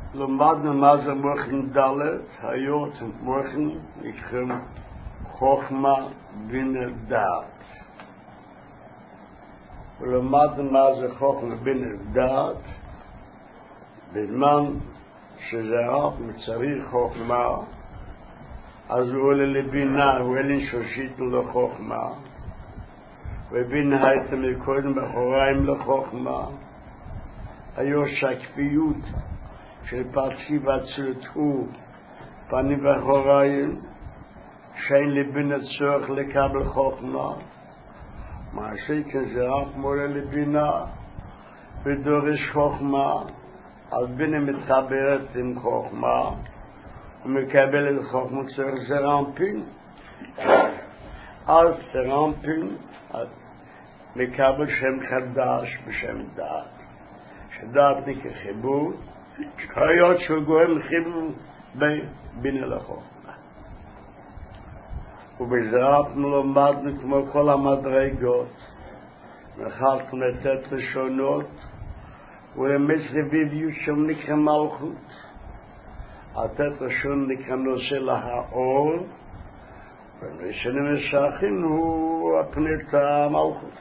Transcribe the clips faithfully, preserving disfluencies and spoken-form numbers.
למדנו מה זה מוחין דלת, היום מוחין נקראים חוכמה בינה דעת. ולמדנו מה זה חוכמה בינה דעת, בזמן שזה אף מצריך חוכמה, אז הוא עולה לבינה, הוא עולה שושית לחוכמה, ובינה הייתה מקודם בחוריים לחוכמה, היו שהכפיות של פרצי והצלות הוא פנים וחוריים, שאין לבינה צורך לקבל חוכמה, מה שכן זה אף מולה לבינה ודורש חוכמה, אז בינה מתחברת עם חוכמה ומקבלת חוכמה צריך זרמפין, אז זרמפין מקבל שם חדש בשם דעת, שדעת נקרא חיבור, שכריות שהוא גורם חיבור בינה לחוכמה. ובזה אנחנו למדנו כמו כל המדרגות, נחלקנו לתת ראשונות, ולמש רביביות שם נקרא מלכות. התת ראשון נקרא נושא להאור, ושנים משכים הוא הפנית המלכות.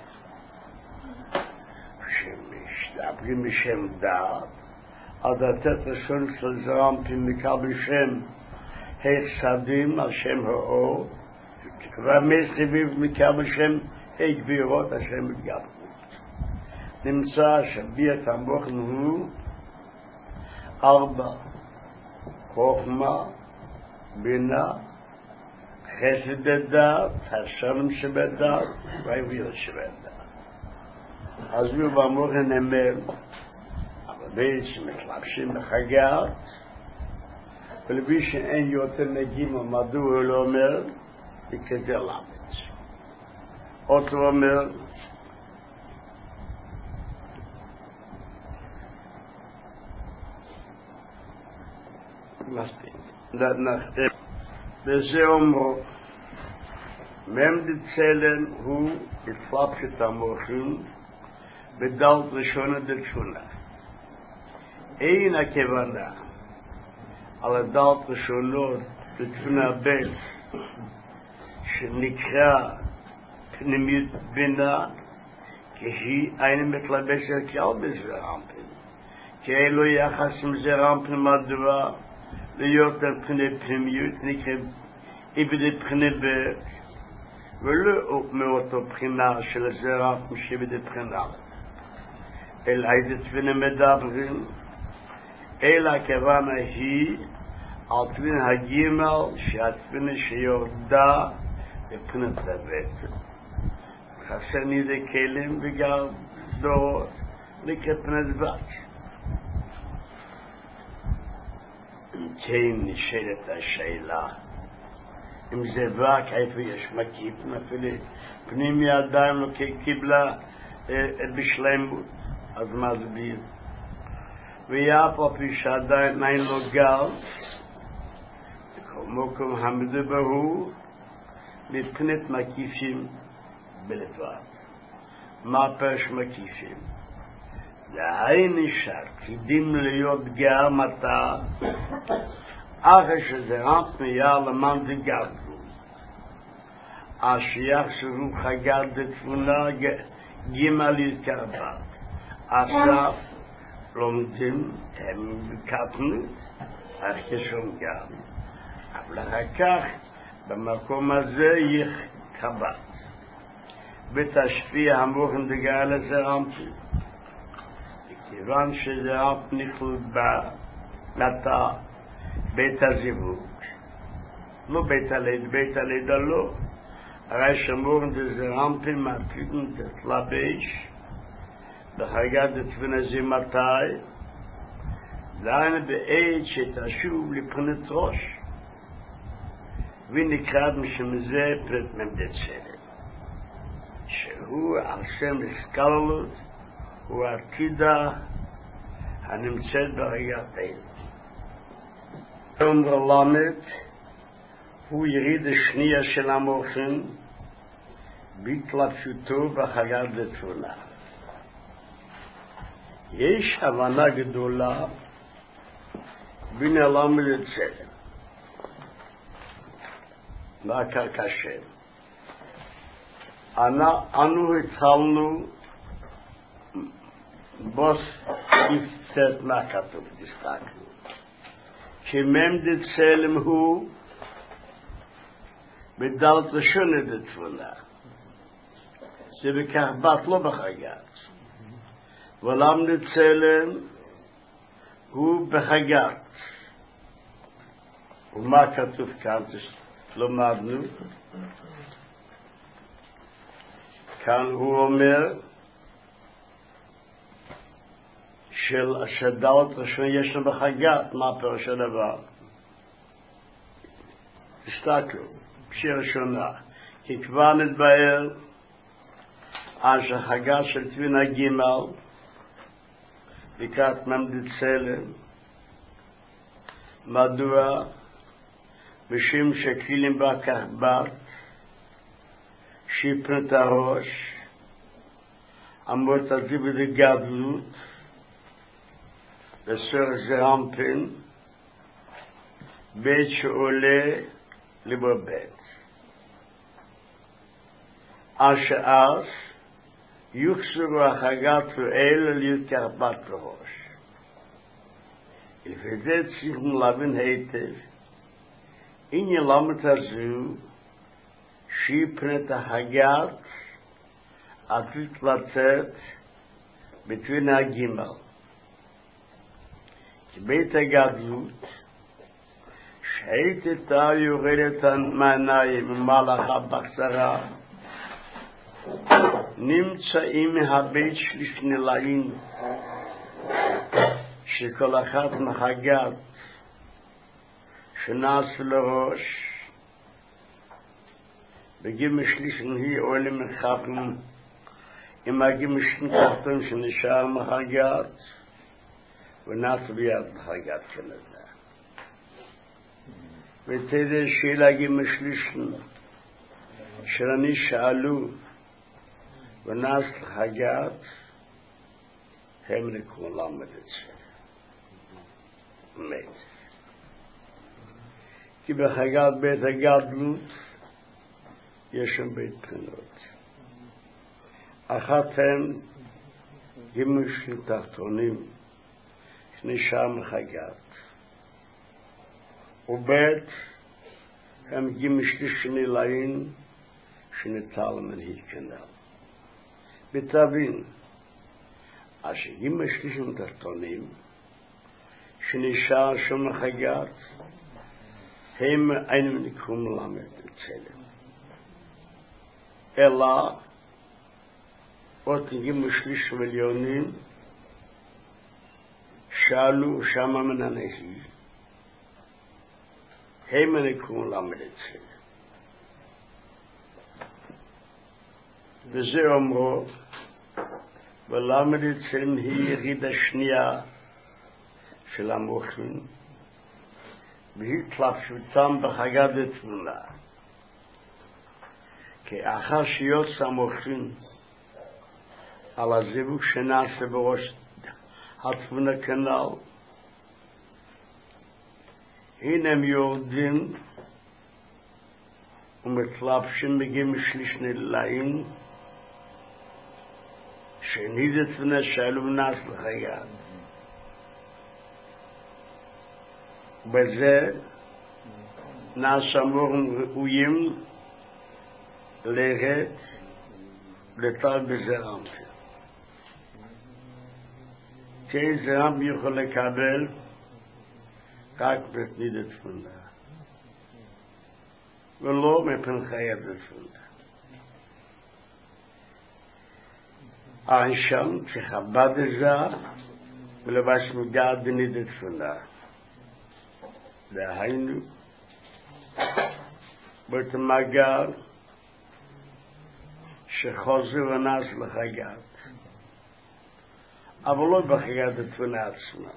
כשמשתפרים בשם דעת, אז התת ראשון של זרמפים מקבל שם החסדים, השם האור, והמש רביב מקבל שם הגבירות, השם התגברות. נמצא שביעת המוחין הוא ארבע, חוכמה, בינה, חסד דעת, השלם שבדעת, והאוויר שבדעת. אז הוא במוחין אמר, אבל בעצם מתלבשים בחגת, ולבי שאין יותר נגימה, מדוע הוא לא אומר, וכדי למד. אותו אומר, מספיק. וזה אומרו, מהם דצלן הוא התלבשת המוחין בדלת ראשונה דתשונה. אין הכוונה על הדלת ראשונות דתשונה ב' שנקרא פנימיות בינה, כשהיא אין מתלבשת כלל בזרמפין, כי אין לו יחס עם זרמפין מדוע להיות על פני פנימיות נקרא איבד פני ב' ולא מאותו בחינה של זרמפין שאיבד בחינה, אלא איזה תבינה מדברים, אלא הכוונה היא על תבינה הגימל שהתבינה שיורדה בפנת הבט. חסר נידי כלים וגם דורות לקראת פנת בת. אם כן נשאלת השאלה, אם זה וק, איפה יש מקיפים, אפילו פנימי עדיין לא קיבלה בשלמות, אז מסביר. ויאף על פי שעדיין אין לו גל, בכל מקום המדובר הוא מבחינת מקיפים בלבד. מה פרש מקיפים? דהי נשאר, כדים להיות גם אתה, אחרי שזה רמת מייה למען דגדלו. השייך שרוך הגד דתפונה גימל יתקרבת. עכשיו לומדים, הם קטנו, אך כשום גם. אבל אחר כך, במקום הזה יתקרבת. ותשפיע המוחין דגאה לזרמפי. כיוון שזרמפ נכלול בנתה בית הזיווג. לא בית הליד, בית הלידה לא. הרי שמורן דזרמפי מתחילים תתלבש בחגת דתבינה זימתי, דהיינו בעת שתשוב לבחינת ראש, ונקרא משם זה פרט ממדצלת. שהוא על שם הסקללות, הוא עתידה הנמצאת ברגעת אלה. אומר למד, הוא יריד השנייה של המוחין בהתלבשותו בחגת דתבינה. יש הבנה גדולה bin Elam Litzelen. מה קשה? אנו התחלנו בוס יפצת מה כתוב, תסתכלו. כי מם דצלם הוא בדלת ראשונה דתפונה. זה בכך בת לא בחגת. ולם דצלם הוא בחגת. ומה כתוב כאן? למדנו. כאן הוא אומר של שדלת ראשונה יש לנו בחגת. מה פירוש הדבר? תסתכלו, פשי ראשונה. כי כבר נתבהר אז החגת של תבינה ג' לקראת מם דצלם. מדוע? בשם שקילים בה כך בת שיפנת הראש אמור תזיב את הגדלות לסור זרמפין בית שעולה לבו בית אשאז יוחסרו החגת ואלה להיות כך בת לראש. לפי זה צריכים להבין היטב אין ילמת הזו שיפנת החגת עתיד לצאת בתבין הגימל. כי בית הגדלות שהייתה יורדת מהעיניים ממלאכה בקצרה נמצאים מהבית שליש נלאים שכל אחת מחגת שנעש לראש בגימל שלישן היא עולה מחפן עם הגימל שתחתון שנשאר מחגת ונעש ביד מחגת כנזה ותדע שאלה גימל שלישן שלני שאלו ונעש לחגת הם נקרא למד את זה מת כי בחגת בית הגדלות יש שם בית בחינות. אחת הם גימל של תחתונים שנשאר מחגת ובית הם גימל שלישי נלאים שניטל מנהיג כנל. בתבין אשר גימל שלישי תחתונים שנשאר שם מחגת הם אינם נקראים למד אצלם. אלא עוד גימל שליש מיליונים שאלו שמה מן הנהי. הם נקראים למד אצלם. וזה אומרו ולמד אצלם היא ירידה שנייה של המוחים בהתלבשותם בחגת התבונה. כי אחר שיוצא המוחים על הזיווג שנעשה בראש התבונה כנ"ל, הנה הם יורדים ומתלבשים בגימל שליש נלאים שניד התבונה שאלו נעש לחגת. בזה נעשה מורים ראויים לרד לטל בזרם. כי זרם יכול לקבל רק בתניד התפונה ולא מפן חייב התפונה. האנשם שכבד את זה ולבש מגד בניד התפונה. דהיינו בית המגר שחוזר ונעש לחגת אבל לא בחגת התבונה עצמה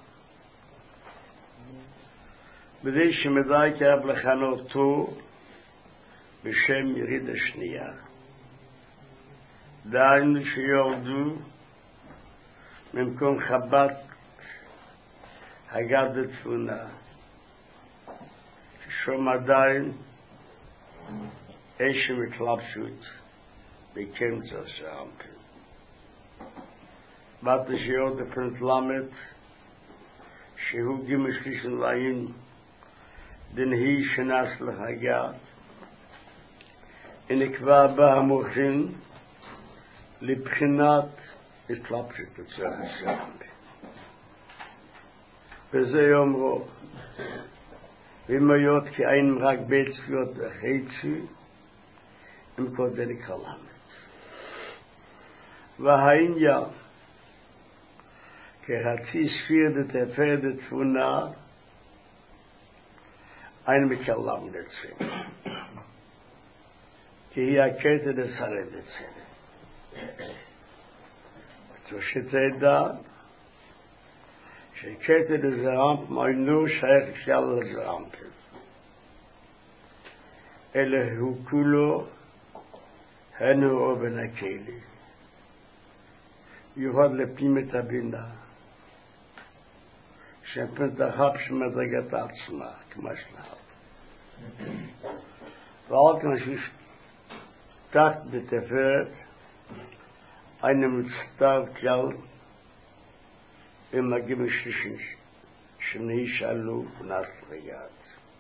בדי שמדי קרב לכנותו בשם ירידה שנייה דהיינו שיורדו ממקום חבת הגת התבונה שום עדיין איזושהי התלבשות בקמצא זרעמפין. ואת שיעור דפרנט למד שהוא גימש לישן לעין דן היא שנס לחגת ונקבע בה המוחין לבחינת התלבשות בצורך זרעמפין. וזה יאמרו ואם היות כי אין רק בית צפיות וחצי עם כל דלק הלמת והעניין כחצי ספיר דתפר דתפונה אין מקלם דצל כי היא הקטע דשרה דצל ותושתדע שקטע דזרעמפ אינו שייך כלל לזרעמפ אלא הוא כולו הנו אבן הכלי יובד לפנימית הבינה שפנתחב שמדרגת עצמה כמו שלב ועוד כאן ששתק בתפארת אין מצטר כלל עם הגימש שנשאלו ונס ליד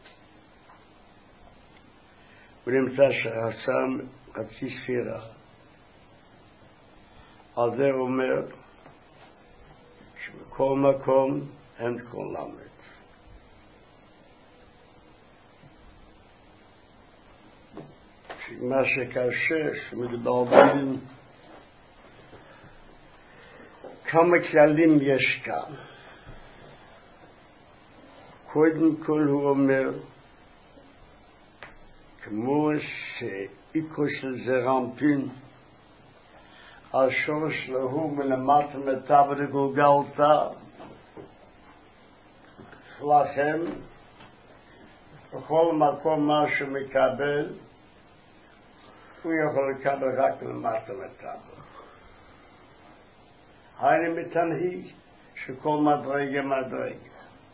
ונמצא שרסם חצי ספירה על זה אומר שבכל מקום אין כל למד מה שקשה שמדבר בהם כמה כללים יש כאן. קודם כל הוא אומר כמו שאיקו של זרעמפין השורש לו מלמטה מטה וגולגלתה לכן בכל מקום מה שמקבל הוא יכול לקבל רק למטה מטה היינו מתנהי שכל מדרגה מדרגה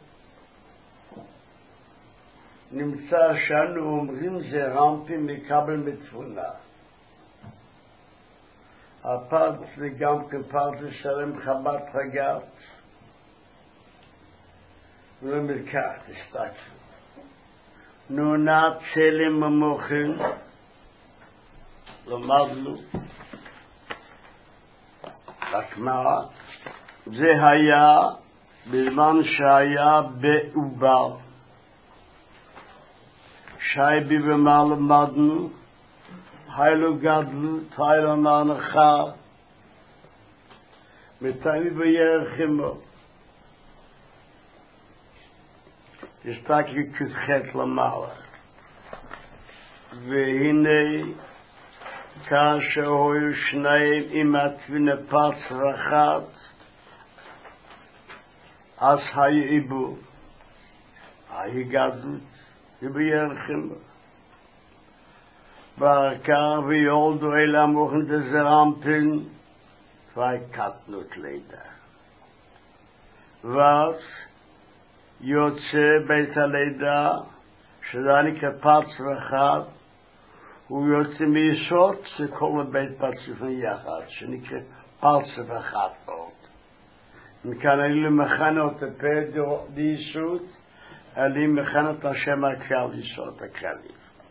נמצא שאנו אומרים זרעמפין מקבל בתבונה הפרט זה גם כפרט לשלם חבת חגת ולמרכת הסתכלו נונה צלם המוחין למדנו בגמרא זה היה בזמן שהיה בעובר שייבי ומה למדנו היילו גדלות היילו נענחה מתאמי בירחימו תסתכלי כתחת למעלה והנה כאשר היו שניים עם התבינה פץ רחת אז היו איבו היו גדלות ובירחימו בערכר ויולדו אלה מוכן דזרעמפין ואי קטנות לידה ואז יוצא בית הלידה שדני כפץ רחב הוא יוצא מיסוד שכל הבית פרצופים יחד שנקרא פרצוף אחד עוד מכאן אני לא מכנה את הפד דיסוד אני מכנה את השם הכלל יסוד הכללי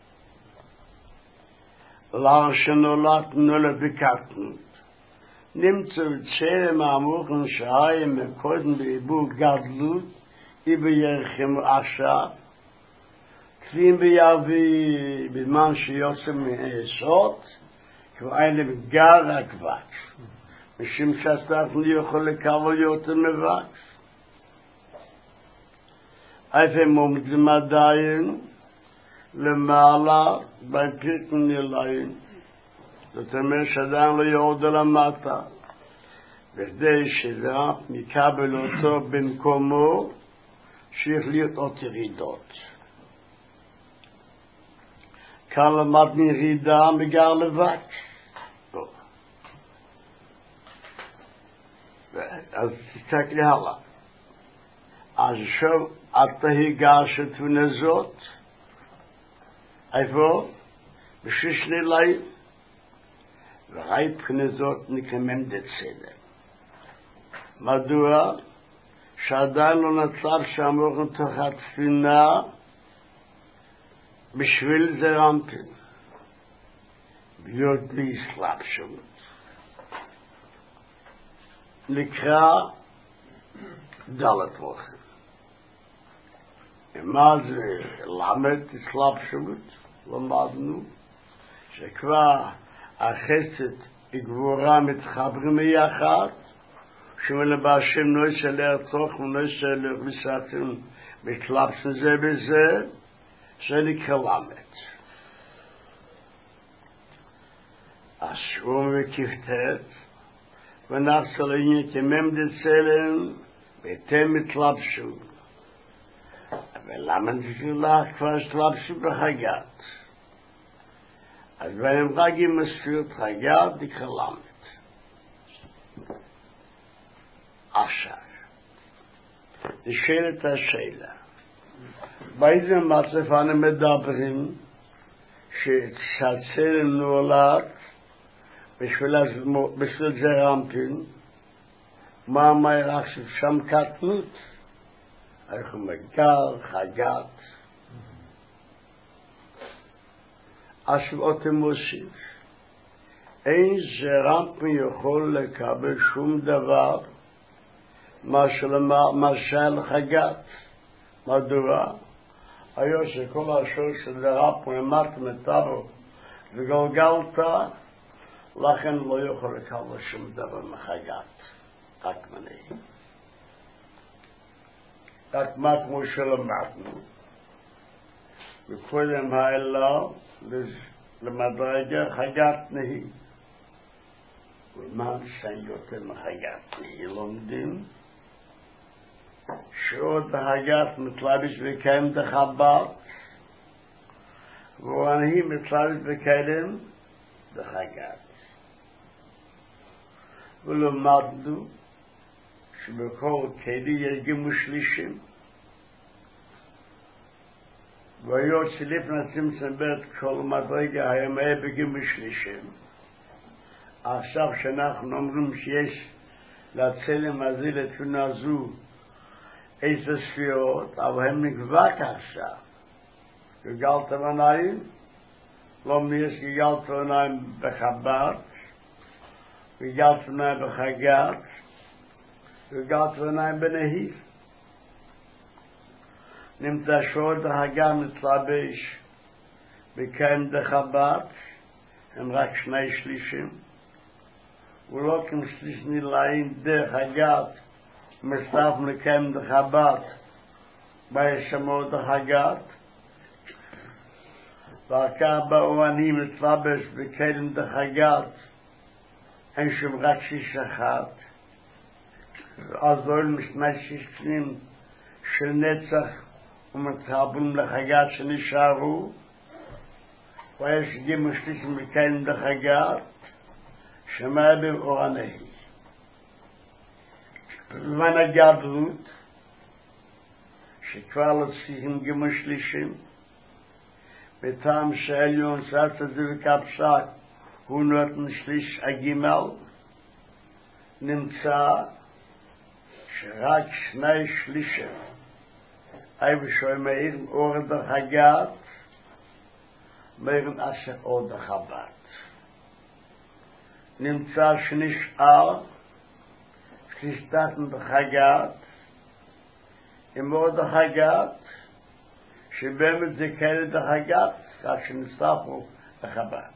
לאר שנולד נולד בקטנות נמצא צלם המוכן שהיה מקודם בעיבור גדלות איבו ירחם עכשיו כפים ביבי בזמן שיוצא מהיסוד כבר אין להם גר הקבץ משום שאנחנו יכול לקבל יותר מבץ איפה הם עומדים עדיין למעלה בפרקן נלעים זאת אומרת שעדיין לא יורד למטה וכדי שזה מקבל אותו במקומו שיחליט עוד ירידות כאן למד מירידה מגר לבד אז תסתכלי הלאה אז שוב אתה הגשת ונזאת איפה? בשישני לי, וראי בחינה זאת נקמם דצלם. מדוע? שעדיין לא נצב שאמורים תוך התפינה בשביל זה רמפין. להיות בלי סלאפשות. נקרא דלת רוחם. מה זה למד סלאפשות? למדנו שכבר החסד גבורה מתחברים יחד, שמלבא השם נוי של ארצוך ונוי של רביסתים מתלבסים זה בזה, שנקרא למד. אשום וכפתת, ונפסה לעניין כמם דצלם, בהתאם מתלבשו. אבל למה נתחילה כבר שלבשו בחגת? אז בהם רגים מספירת חגת, נקרא למד. עכשיו, נשאלת השאלה, באיזה מצב אנו מדברים שהצלם נולד בשביל זה רמפין, מה אומר עכשיו שם קטנות? אנחנו מגר, חגת. עכשיו אותם מוסיף, אין זה רמפין יכול לקבל שום דבר מה של חגת. מדוע? היה שכל השור של רמפין למטה מטבו וגלגלת, לכן לא יכול לקבל שום דבר מחגת. רק מני. רק מה כמו שלמדנו. וקודם האלה למדרגה חגת נהי. ומה שאין יותר מחגת נהי לומדים? שעוד החגת מתלבש וקיים דחבת, והנהי מתלבש וקיים דחגת. ולמדנו שבכל כלי יש גימוש שלישים. והיות שלפני צמצם בית כל מדרגה היום היה בגימוש שלישים. עכשיו שאנחנו אומרים שיש לצלם הזה לתפינה זו איזה ספירות, אבל הם נקבע עכשיו. גגלת עיניים, לא מייס גגלת עיניים בחב"ד, גגלת עיניים בחגת, גגלת עיניים בנהי. נמצא שעוד ההגה מתלבש בקיים דחב"ד, הם רק שני שלישים, ולא כמשליש נלאים דרך הגת, מסתף לקיים דחב"ד, בישמו דחגת, ואחר באו אני מתלבש בקיים דחגת, אין שום רק שיש אחת, אז לא משני שישים של נצח ומתחברים לחגת שנשארו, ויש גימוש שלישים בקיים דחגת, שמה באור הנהי. בזמן הגדלות, שכבר לא צריכים גימוש שלישים, בטעם שעליון סעת את זה וכבשק, הוא נותן שליש הגימל, נמצא שרק שני שלישים, אי ושוי מאיר אור דחגת, מאיר אשר אור דחב"ד. נמצא שנשאר, כשסתתן בחגת, עם אור דחגת, שבאמת זה כאלה דחגת, כך שנסתפו בחב"ד.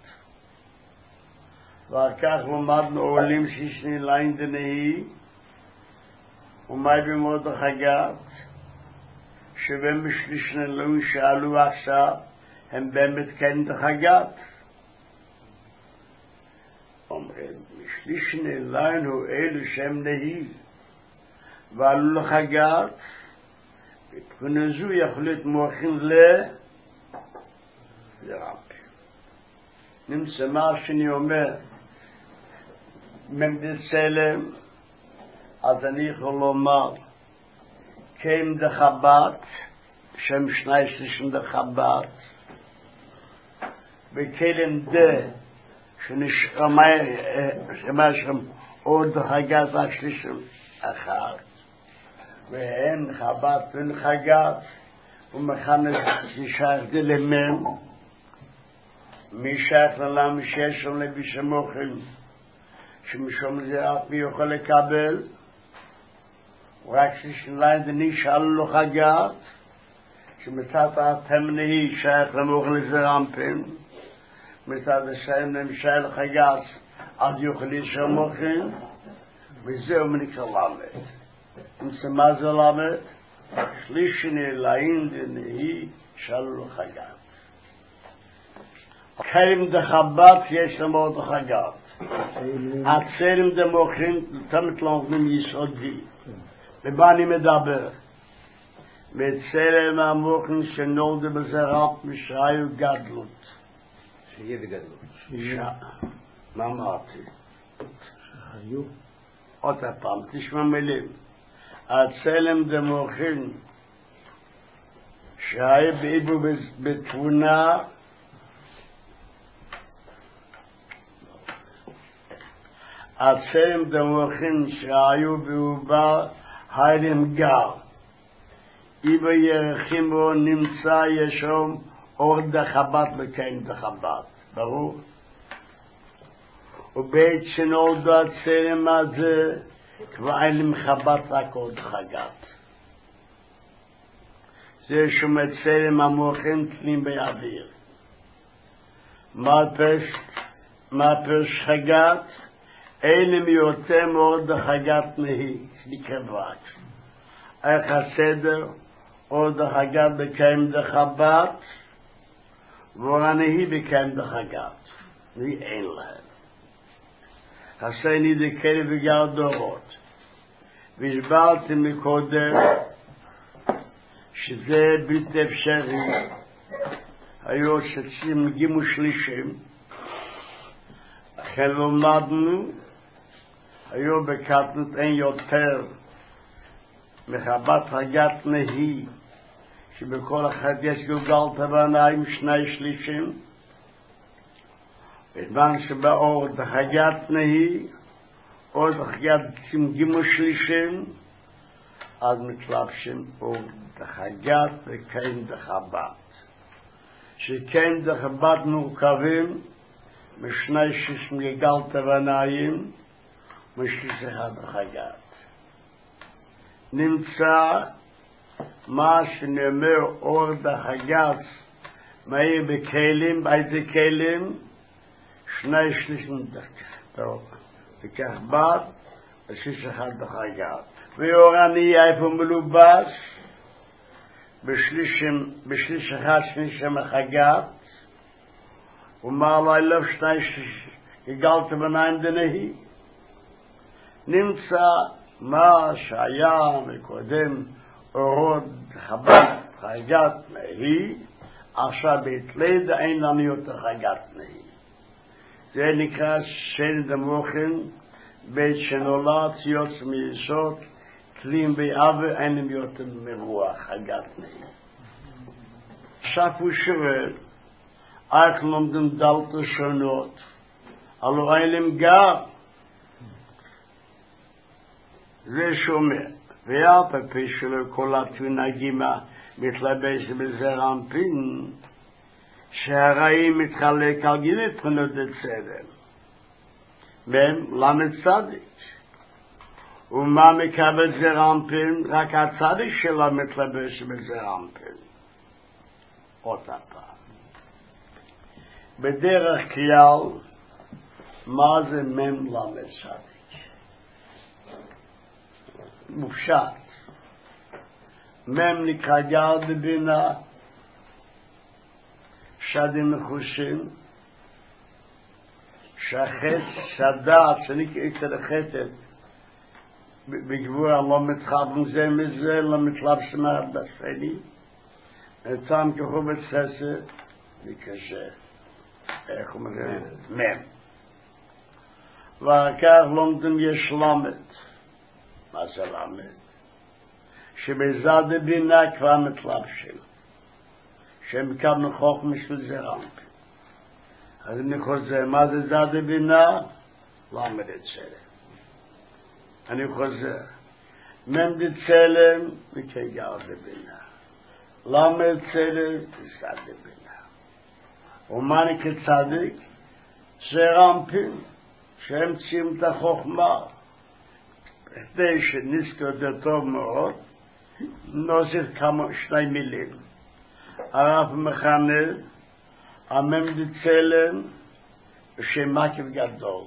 ואחר כך למדנו עולים שישני ליין דנהי, ומאי במאור דחגת, שבהם בשליש נלון שעלו עכשיו, הם באמת כאלה דחגת. אומרים, משליש נלון הוא אלו שהם נהי, ועלו לחגת, מבחינה זו יכול להיות מועכים לרמפי. נמצא מה שאני אומר, ממדי צלם, אז אני יכול לומר, קיים דחב"ד, שם שני שלישים דחב"ד, בכלים דה, שנשמע שם עוד חגת השלישם אחת, והם חבת בן חגת, ומכנס ששייך דה למם, מי שייך ללם שיש שם לבישמוכם, שמשום זה אף מי יוכל לקבל, רק ששניים דנישאל לו חגת, שמצד התמנהי שייך למוכל לזרמפן, מצד השם למשל חגת, עד יוכל לשמוכם, וזהו מנקרא למד. ומה זה למד? שלישני לעין דנהי שלו חגת. כלים דחבת יש לנו עוד חגת. הצלם דמוכרים תמיד לא נותנים יסודי. ומה אני מדבר? בצלם המוכרים שנולדו בזרעת משאי וגדלות. שיהיה בגדלות. שיהיה. מה אמרתי? שהיו. עוד פעם, תשמע מילים. הצלם דמוכרים שהיו באיבו בתבונה הצלם דמוכרים שהיו בעובר הייתם גר. איבו ירחים בו נמצא ישום אור דחבת לקיים דחבת. ברור? ובית שנולדו הצלם הזה כבר אין להם חבת רק עוד חגת. זה שום הצלם המוכן תלים באוויר. מה פרש, מה פרש חגת? אין להם יותר מאוד חגת נהי, נקרבת. איך הסדר? עוד חגת בקיים דחבת, והנהי בקיים דחגת. נהי אין להם. הסייני דקרי וגר דורות. והסברתי מקודם שזה בלתי אפשרי. היו שצים גימו שלישים. אחרי לומדנו, היו בקטנות אין יותר מחבת חגת נהי, שבכל אחד יש גולגל תבניים שני שלישים. בזמן שבאור דחגת נהי, או דחגת גימו שלישים, אז מתלבשים אור דחגת וכן דחבת. שכן דחבת מורכבים משני שישים גלגל תבניים, משליש אחד דחגת. נמצא מה שנאמר אור דחגת מאיר בכלים, באיזה כלים? שני שלישים דחגת. וכך בת, ושיש אחד דחגת. ואורני איפה מלובס? בשליש אחד שנישם החגת, ומעלה אלף שני גלגל בניים דנהי. נמצא מה שהיה מקודם אורות חבת חגת נהי, עכשיו בית לידה אין לנו יותר חגת נהי. זה נקרא שן דמוכן, בית שנולד יוצא מיסוד, כלים באוויר אין להם יותר מרוח חגת נהי. עכשיו הוא שואל, איך לומדים דלת שונות, הלא אין להם גר. זה שומע, ואף על פי שלא כל התבינה גימה מתלבש בזרע אנפין, שהרעים מתחלק על גילי תכונות הצלם. מהם למד צדיק. ומה מקבל זרע אנפין? רק הצדיק שלו מתלבש בזרע אנפין. אותה פעם. בדרך כלל, מה זה מם למד צדיק? מופשט. מם נקרא גר בבינה, שדים מחושים, שהחץ, שהדעת, שנקרא אצל החטאת, בגבורה לא מתחברים זה מזה, לא מתלבשים אחד בשני, אצלם כחו בצסר, וקשה. איך אומרים? מם. ואחר כך לומדים יש למד. מה זה למד? שבזד בינה כבר מתלבשים. שהם מקבלים חוכמה של זרע אנפין. אז אני חוזר, מה זה זד בינה? למד צלם. אני חוזר, ממד צלם, וכגר בינה. למד צלם, זד בינה. ומאני כצדיק, שרמפין, שהמציאים את החוכמה, כדי שנזכר את זה טוב מאוד, נוסיף כמה, שני מילים. הרב מכנה, הממד צלם, שם מקיף גדול.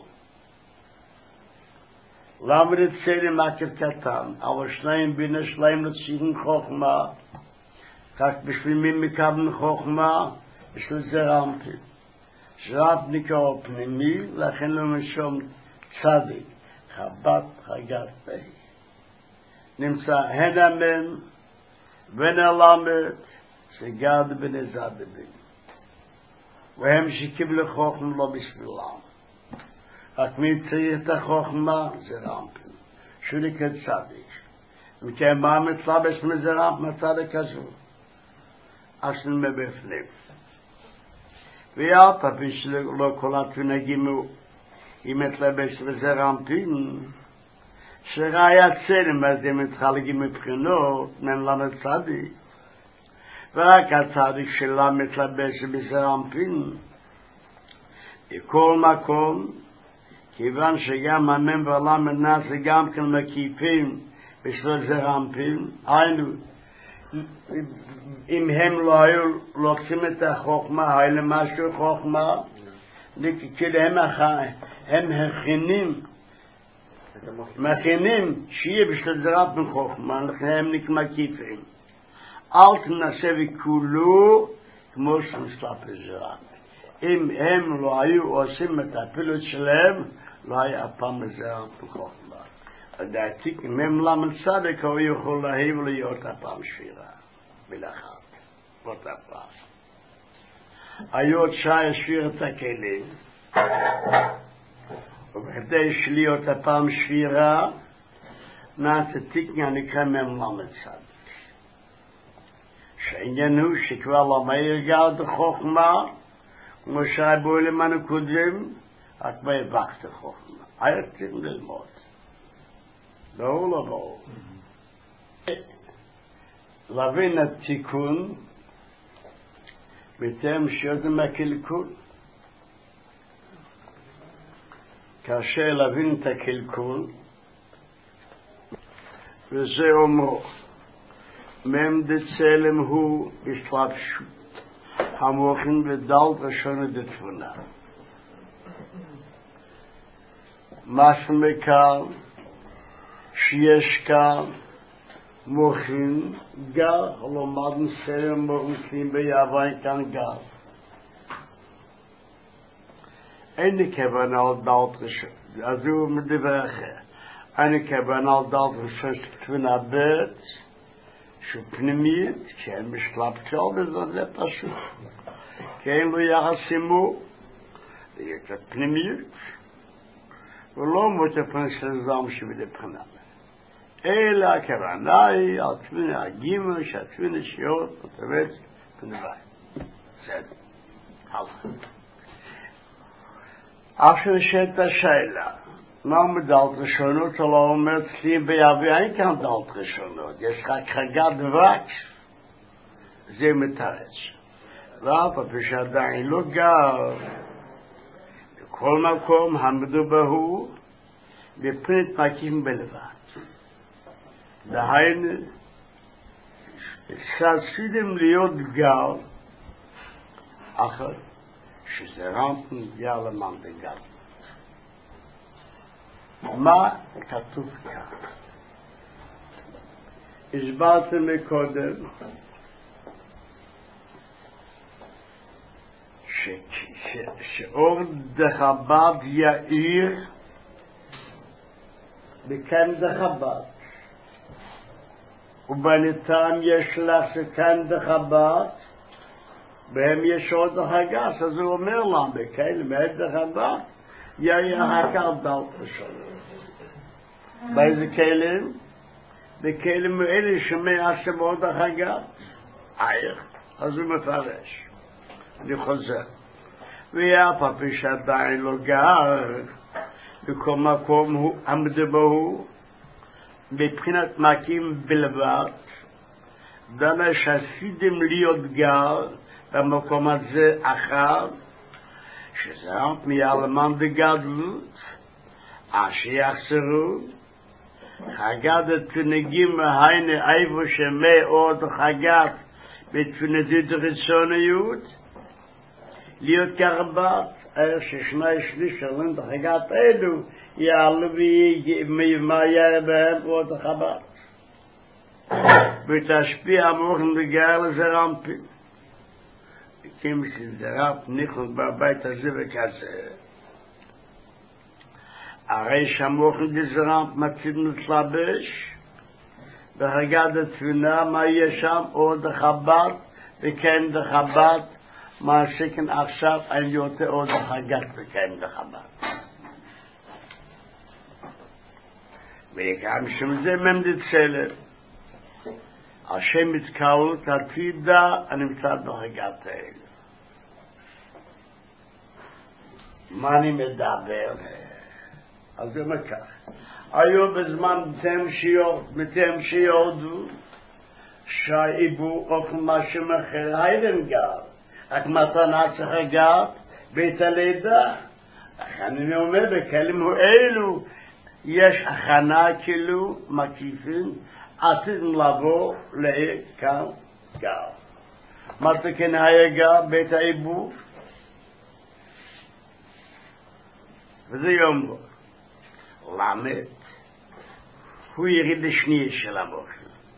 למד צלם מקיף קטן, אבל שניים בינה שלהם נציגים חוכמה, רק בשביל מי מקבלים חוכמה, בשביל זה רמפין. שרב נקרא פנימי, לכן לא משום צדיק, חבת חגת בי. נמצא הן המם, ונלמד, שגד בנזד בי. והם שקיבלו חוכמה לא בשבילם. רק מי צריך את החוכמה, זה רמפין. שולי כצדיק. וכן מה מתלבש מזה רמפין, הצדיק הזו. אשן מבפנים. ויאלת בשלו כל התונגימו, אם מתלבש וזה רמפין, שראה צלם, אז הם מתחלקים מבחינות, מן למד צדיק. ורק הצדיק שלה מתלבש בזה רמפין. בכל מקום, כיוון שגם המם והלמד נעשה גם כן מקיפים בשביל זה רמפין, היינו, אם הם לא היו לוקחים את החוכמה, היו למשהו חוכמה, כאילו הם, הם הכינים, מכינים שיהיה בשביל זה רמפין חוכמה, הם מקיפים. אל תנסה וכולו כמו שנסלאפ לזרם. אם הם לא היו עושים את הפעילות שלהם, לא היה פעם לזרם בחוכמה. לדעתי, אם הם למד צדיק, הוא יכול להיב להיות הפעם שבירה. מלאכת. לא תפעם. היו עוד שעה שביר את הכלים, ובכדי שלהיות הפעם שבירה, נעשה תיקניה נקרא מהם למד צדיק. שהעניין הוא שכבר לא מהיר גרד חוכמה, כמו שהבוא למנו קודם, רק בהבקת חוכמה. היה צריך ללמוד. ברור לא ברור. להבין התיקון, בטעם שיודעים הקלקול. כאשר להבין את הקלקול, וזה אומרו, ממד צלם הוא השתלבשות, המוחין ודלת ראשונה דתבונה. משהו מכאן, שיש כאן מוחין גר, למדנו צלם מוחין ביוון כאן גר. אין לי כוונה על דלת ראשונה, אז הוא מדבר אחר. אין לי כוונה על דלת ראשונה דתבונה בית, שהוא פנימית, כשהם משלבתו, וזה פשוט. כן לא יחסימו, יש את פנימיות, ולא מותפן של זם שבדבחנה. אלא הכוונה היא, על תפינה הגימה, שהתפינה שיות, מותבת, פנימי. בסדר. הלאה. עכשיו נשאלת השאלה, מה מדלת ראשונות? לא אומר, צלים ביבי, אין כאן דלת ראשונות. יש רק חגת וקס. זה מתרץ. ואף פעם שעדיין לא גר. בכל מקום המדו בהו, בפרט מקים בלבד. דהיינו, שצריכים להיות גר, אחר שזה רמפן גר למען בגר. מה כתוב כאן? הסברתם מקודם שאור דחב"ד יאיר בכאן דחב"ד, ובניתם יש לה שכאן דחב"ד, בהם יש עוד החגס, אז הוא אומר להם בכאן מעט דחב"ד יאיר הקר דלת ראשון. באיזה כלים? בכלים האלה שמע שמות החגה. איך? אז הוא מפרש. אני חוזר. ואף על פי שעדיין לא גר בכל מקום הוא עמד בו מבחינת מקים בלבד, דנה שעשיתם להיות גר במקום הזה אחר, שזרמת מיעלמן בגדלות, אשר יחסרו, חגת התפנגים מהיינה איפה שמי עוד חגת בתפנדית רצוניות, להיות כרבת, איך ששני שליש שלנו בחגת אלו, יעלו ומה יהיה בהם עוד חבת. ותשפיע המוחן בגר לזרמפים. וכם שזרמפ נכנס בבית הזה וכזה. הרי שהמוחן בזרמפ מציב מתלבש, בחגת התפינה מה יהיה שם עוד חבת, וכן דחבת, מה שכן עכשיו אני יותר עוד חגת וכן דחבת. וגם שם זה ממדת צלם. השם התקלות עתידה הנמצא בחגת האלה. מה אני מדבר? אז זה מכך. היו בזמן מתם שיורדו, שהאיבו אופן מה שמחר היידן גר. רק מתנה צריך גר בית הלידה. אני אומר בכלים האלו, יש הכנה כאילו מקיפים, עתידים לבוא לכאן גר. מה זה כן היה גר בית האיבו? וזה יאמר, למד, הוא יריד לשני של המוחל.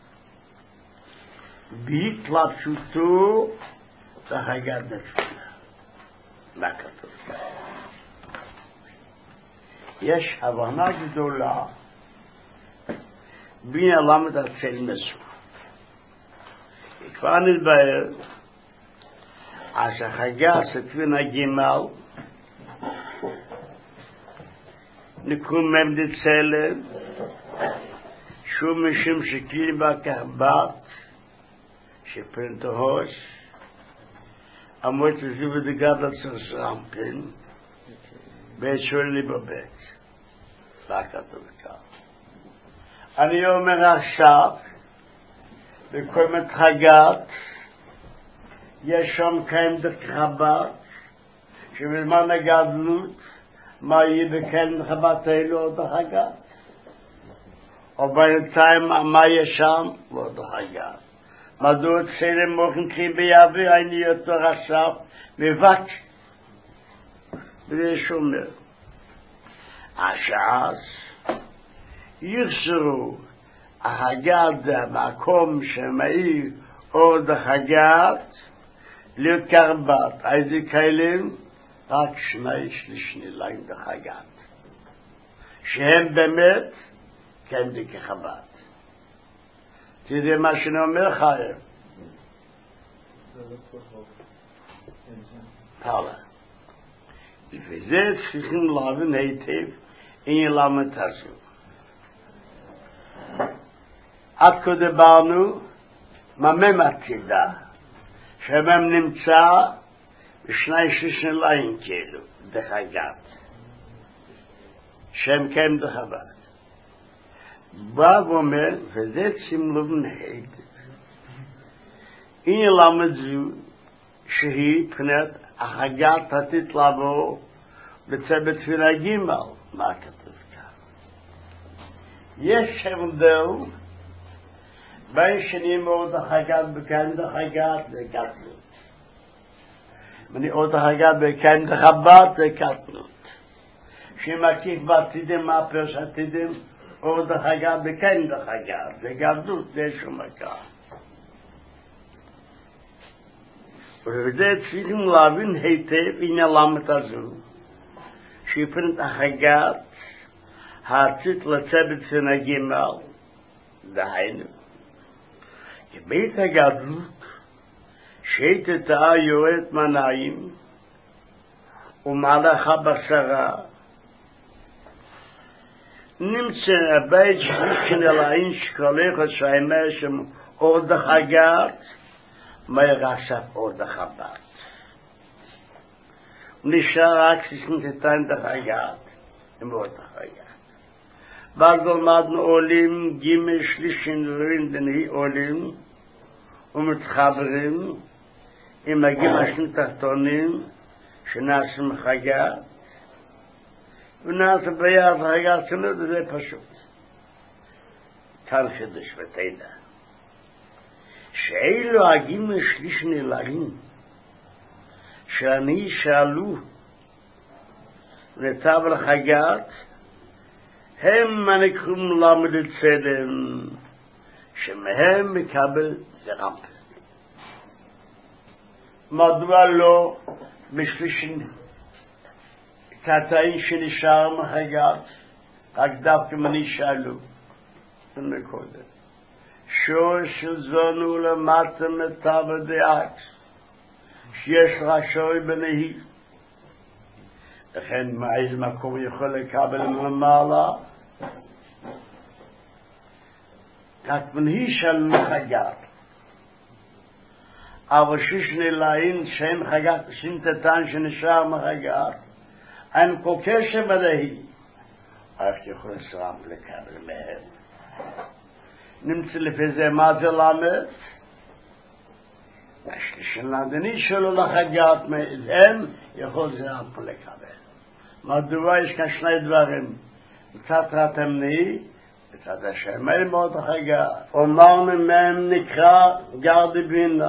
בהתלבשותו בחגת התפילה. מה כתוב כאן? יש הבנה גדולה בין הלמד הצל מסו. כבר נתבהר, אז החגת התפילה ג' נקום ממד צלם, שום משום שכיר בכחבת, שפרנטהוש, אמות לזיו ודגד הצרסרמפן, בית שואל לי בבית. מה כתוב כאן? אני אומר עכשיו, בכל מתחגת, יש שם קיים דקחבת, שבזמן הגדלות, מה יהיה בכן חבת האלו עוד החגת? או בינתיים מה יש שם? עוד החגת. מדוע צלם מוכן כי ביבי אני יותר עכשיו מבק. וזה שומר. השעס יחזרו החגת במקום שמאיר עוד החגת לקרבת. איזה כאלה? רק שני שליש נליים בחגת. שהם באמת כן דקחבת. תדע מה שאני אומר חיים. הלאה. וזה צריכים להבין היטב אין למד הזו. עד כה דיברנו ממם עתידה שמם נמצא ושני שליש נליים כאילו דחגת. שם כן דחבת. בא ואומר, וזה צימלוב נהד, אין למד זו שהיא פנת החגת עתית לבוא בצוות תפילה ג' מה כתוב כאן? יש הבדל בין שנים עוד החגת בכאן דחגת וקטנות. מני עוד החגת בכאן דחבת וקטנות. שמקיף בעתידים מה פרש עתידים עוד החגת בכאן דחגת וגדלות זה שום מקרה. וזה צריכים להבין היטב אין הלמת הזו שיפרנת החגת הארצית לצוות סנה ג' דהיינו כבית הגדלות שהייתה יורת מנעים ומהלכה בשרה נמצא הבית שכן אלאים שקליך שהאמר שם עוד החגת מה ירשת עוד החבת. נשאר רק ששנתתיים דחגת, עם עוד דחגת. ואז למדנו עולים, גימי שלישין רינדני עולים, ומתחברים, עם הגימי השנתתונים, שנעשה מחגת, ונעשה ביד חגת שנות, וזה פשוט. כאן חידש ותדע. שאלו הגימי שלישין אלוהים, שאני שאלו נתב לחגת, הם הנקראים למד צלם, שמהם מקבל זרמפ. מדוע לא בשלישין קטעים שנשאר מחגת, רק דווקא מני שאלו, ומקודם. שור שזונו למטה מטב דעת, שיש רשוי בנהי, לכן מאיזה מקום יכול לקבל למעלה, רק מנהי של מחגת, אבל שישני לעין שאין חגת, שינתתן שנשאר מחגת, אין כל קשר בנהי, איך יכול לסרם לקבל מהם. נמצא לפי זה מה זה למד, השלישין לדני שלו לחגת מהם, יכול זה פה לקבל. מדוע יש כאן שני דברים, מצד רתמני, מצד השם, אין מאוד החגת. אומרנו מהם נקרא גרדי בינה,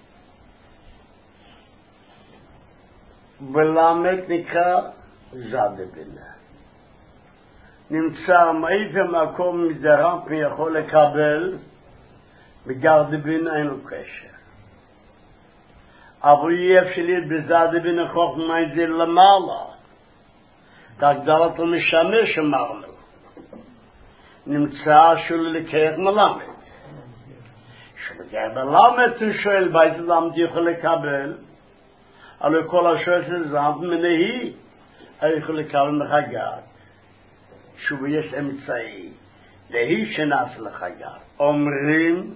ולמד נקרא זדי בינה. נמצא מאיפה מקום מזרם פי יכול לקבל, בגרדי בינה אין לו קשר. אבל יהיה אפשרית בזדי בינה חוכמה זה למעלה. כגדלת המשמש אמרנו. נמצא שהוא לקח מלמד. שלקח מלמד הוא שואל באיזה למד יכול לקבל, אבל כל השואל של זמד מנהי, יכול לקבל מחגת. שוב יש אמצעי, להי שנעשה לחגת. אומרים,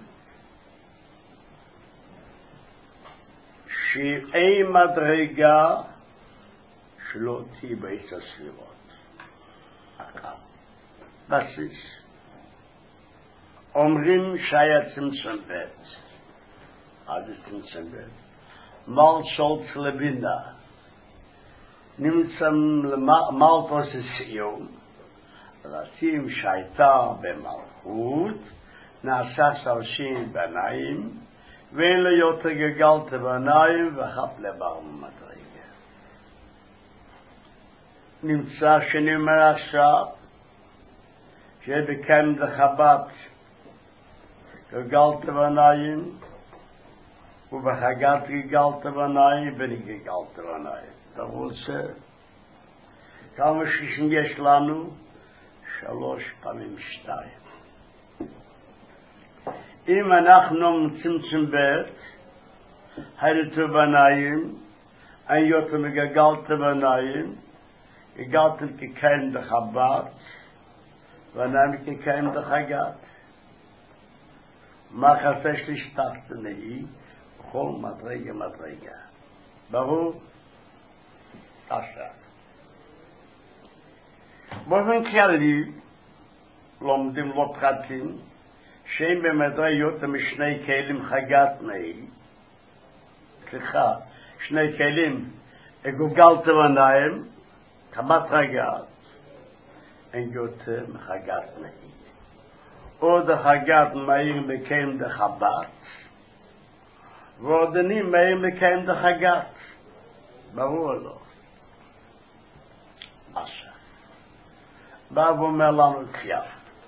שאין מדרגה שלא תהיה בעשר ספירות. אחת. בסיס. אומרים שהיה צמצם בית. עד צמצם בית. מל שולץ לבינה. נמצא מל פוססיום. רצים שהייתה במלכות, נעשה סרשים בנאים, ואין לו יותר גגלת בנאים וחפ לבר מדרגה. נמצא שנאמר עכשיו, שבקיים דחבת גגלת בנאים, ובחגת גגלת בנאים, ואני גגלת בנאים. אתה רוצה? כמה שישים יש לנו? שלוש פעמים שתיים. אם אנחנו מצמצם בית, הייתו בנאים, אין יותר מגגלת בנאים, גגלתם כקיים דחבת, ונאים כקיים דחגת. מה חפש לשתחתני? בכל מדרגה מדרגה. ברור? עכשיו. באופן כללי, לומדים לא פרטים, שאין במדרגות משני כלים חגת נאי, סליחה, שני כלים, גוגלת בנאים, חבת חגת, אין יותר מחגת נאי. עוד החגת מהיר בקיים דחבת, ועוד אני מהיר בקיים דחגת. ברור לא. עכשיו. בא ואומר לנו קריאה.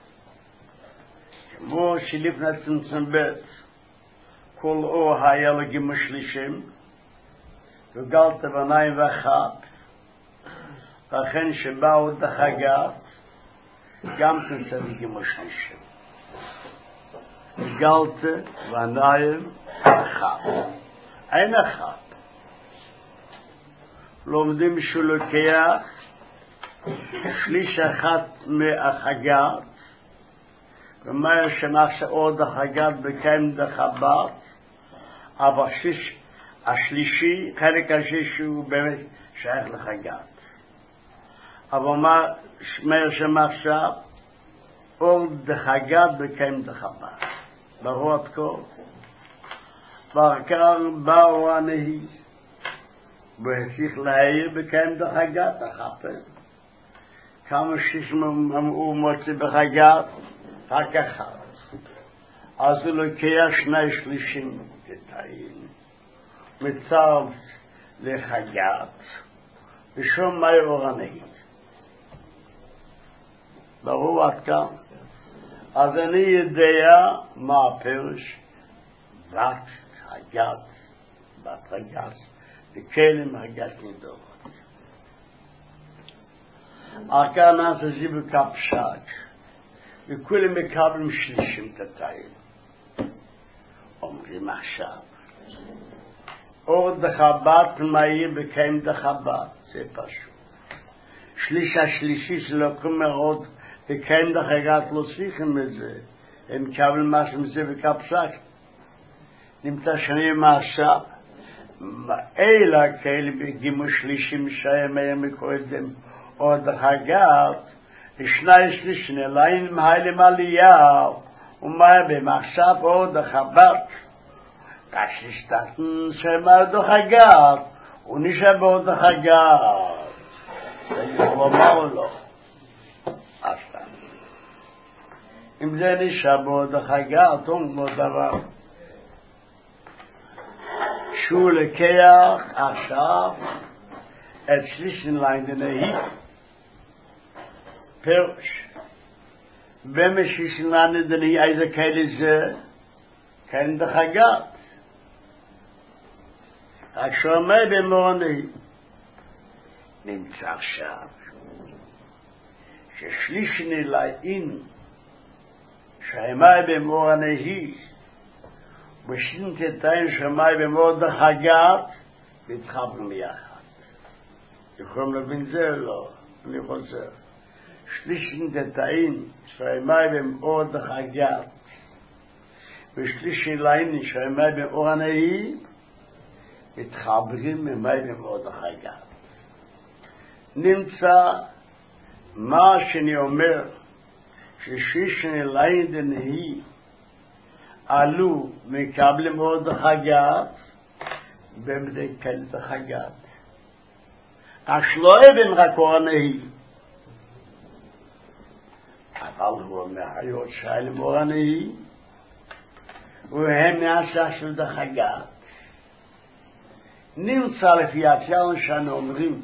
כמו שלפני צמצם בית, כל אור היה לגימוש שלישים, וגלת בניים ואחת, לכן שבאו דחגת, גם תמצא לגימוש שלישים. גלת בניים ואחת. אין אחת. לומדים שהוא לוקח שליש אחת מהחגת, ומה שנעשה עוד החגת בקיים דחבת, אבל שיש, השלישי, חלק השלישי הוא באמת שייך לחגת. אבל מה שמר שמחשב? אור דחגת בקיים דחבת. ברור עד כה. ואחר באו הנהי. והשיך להעיר בקיים דחגת החפן. כמה שישמם הוא מוצא בחגת, רק אחד. אז הוא לוקח שני שלישים קטעים. מצב לחגת. ושום מהי אור הנהי. ברור עד כאן. אז אני יודע מה הפירוש בת הגת, בת הגת, וכלם הגת נדורות. אחר נעשה זיו קפשק, וכולם מקבלים שלישים קטעים. אומרים עכשיו, אור דחבת מהיר בקיים דחבת, זה פשוט. שליש השלישי שלא כומר עוד וכן דחגת לא צריכים את זה. הם קבלים משהו מזה וקפסק. נמצא שני מעשה. אלה כאלה בגימו שלישים שהיה מהר מקודם. או דחגת. שני שלישים אליים מהלם עלייה. ומה במחשב או דחבת. כששתתן שמה דחגת. ונשאר בו דחגת. זה לומר לו. אם זה נשאר בו דחגת, הוא לא דבר. שהוא לקח עכשיו את שלישן ליין דנהי פירוש. במשלישן ליין דנהי איזה כאלה זה? כאלה דחגת. רק שומע במורנהי. נמצא עכשיו ששלישן ליין שמאי במור הנהי ושין תתאים שמאי במור דחגת מתחברים יחד. יכולים להבין זה לא? אני חוזר. שלישין תתאים שמאי במור דחגת ושלישין ליין שמאי במור הנהי מתחברים ממאי במור דחגת. נמצא מה שאני אומר ששישן ליין דנהי עלו מקבלים עוד חגת במדי כלת החגת. אשלוי בן רק אור הנהי. אבל הוא אומר היות שאלם אור הנהי והם נעשה של דחגת. נמצא לפי הכלל שאנו אומרים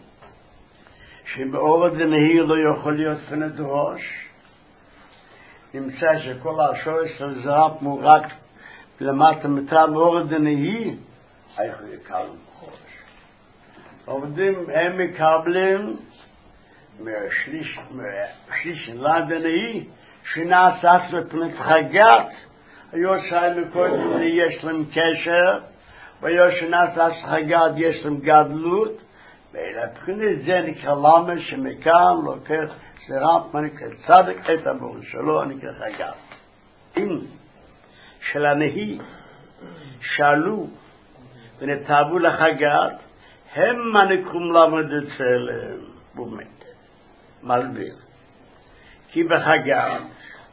שבאור דנהי לא יכול להיות פנת ראש. נמצא שכל השורש של זרap מורק למטה מטר באור דנהי, איך הוא יקבלים ראש. עובדים הם מקבלים מהשליש, מהשליש ליין דנהי, שנעשה לפנת חגת, היות שהם מקודם יש להם קשר, והיות שנעשה חגת יש להם גדלות, ולבחינת זה נקרא למה שמכאן לוקח זרap מנקרא צדק את הבור שלו נקרא חגת. אם של הנהי שאלו ונתאבו לחגת, הם מנקרום למד אצלם באמת. מלביר. כי בחגת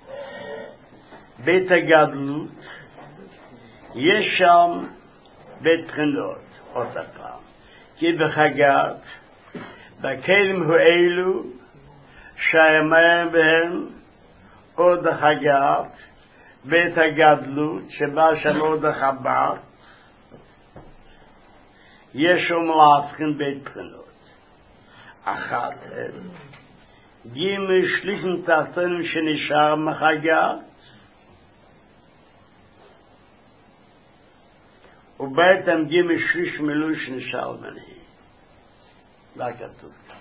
בית הגדלות יש שם בית בחינות עוד הפעם. כי בחגת בכלים האלו שהימיים בהם עוד החגת בית הגדלות שבא שם עוד החבת יש שם להבחין בית בחינות. אחת גימי שליחים תחתונים שנשאר מחגת ובעתם גימי שליש מילוי שנשאר מנהי. לא כתוב כאן.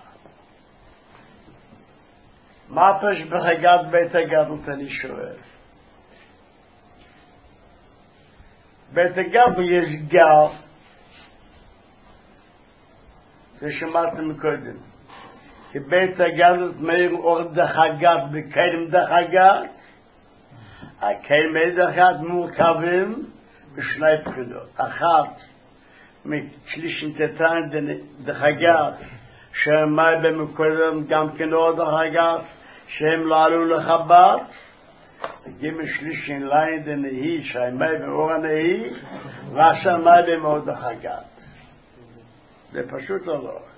מה פש בחגת בית הגדלות אני שואל? בית הגדלות יש גל זה שמעתם מקודם כי בית הגדלות מאיר אור דחגת בקיים דחגת הקיים דחגת מורכבים בשני בחינות. אחת משלישין תתן דחגת, שהם מי במקודם גם כן עוד החגת, שהם לא עלו לחב"ד, גימל שלישין ליין דנהי, שהם מי באור הנהי, ועכשיו מי במאוד החגת. זה פשוט לא לא.